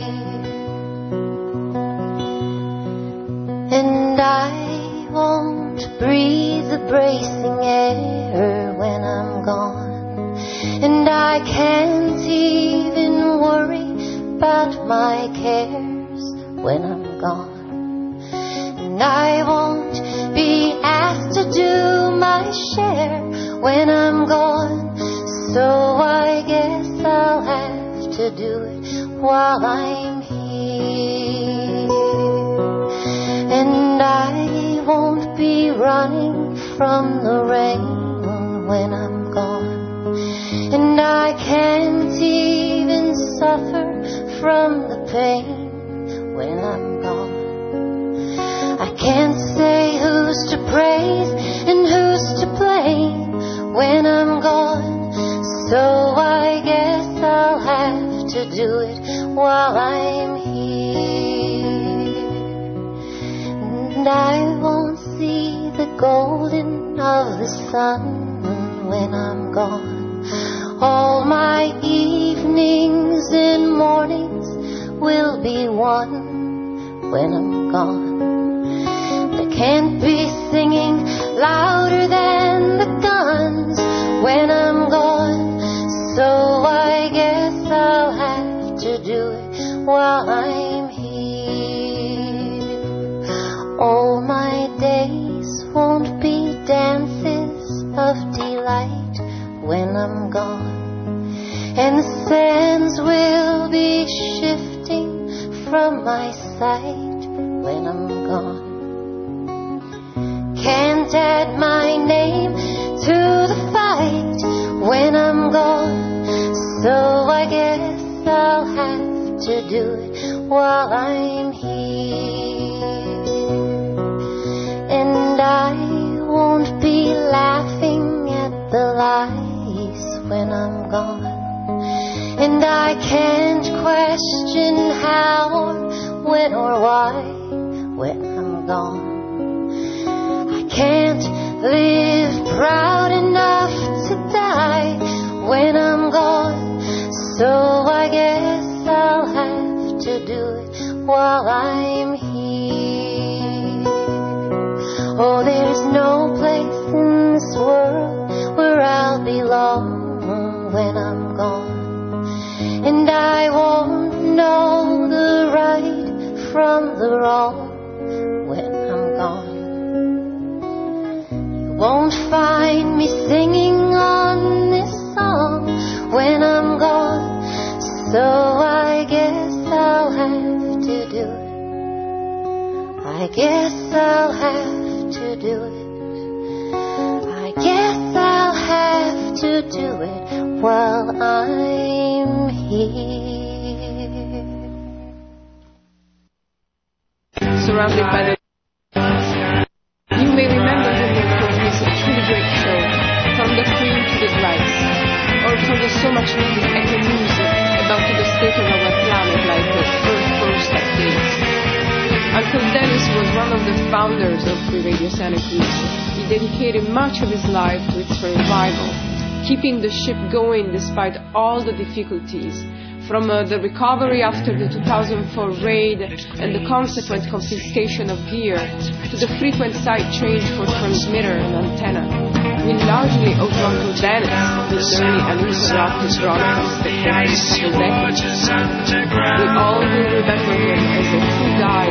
And I won't breathe the bracing air when I'm gone. And I can't even worry about my cares when I'm gone. And I won't be asked to do my share when I'm gone. So I guess I'll have to do it while I'm here. And I won't be running from the rain when I'm gone. And I can't even suffer from the pain when I'm gone. I can't say who's to praise and who's to blame when I'm gone. So I guess I'll have to do it while I'm here. And I won't see the golden of the sun when I'm gone. All my evenings and mornings will be one when I'm gone. They can't be singing louder than the guns when I'm gone. So I guess I'll have to do it while I'm here. All my days won't be dances of delight when I'm gone. And the sands will be shifting from my sight when I'm gone. Can't add my name to the fight when I'm gone. So I guess I'll have to do it while I'm here. And I won't be laughing at the lies when I'm gone. And I can't question how or when or why when I'm gone. can't live proud enough to die when I'm gone, so I guess I'll have to do it while I'm here. Oh, there's no place in this world where I'll belong when I'm gone, and I won't know the right from the wrong when I'm gone. You won't find me singing on this song when I'm gone, so I guess I'll have to do it. I guess I'll have to do it. I guess I'll have to do it while I'm here. Surrounded by the... You may remember him for his truly great show, From the Cream to the Rice, or from the so much needed echo music about the state of our planet like the first updates. Uncle Dennis was one of the founders of Free Radio Santa Cruz. He dedicated much of his life to its revival, keeping the ship going despite all the difficulties, from the recovery after the 2004 raid and the consequent confiscation of gear, to the frequent site change for transmitter and antenna. We largely owe to Uncle Dennis this early uninterrupted broadcast technology for decades. We all will remember him as a true guide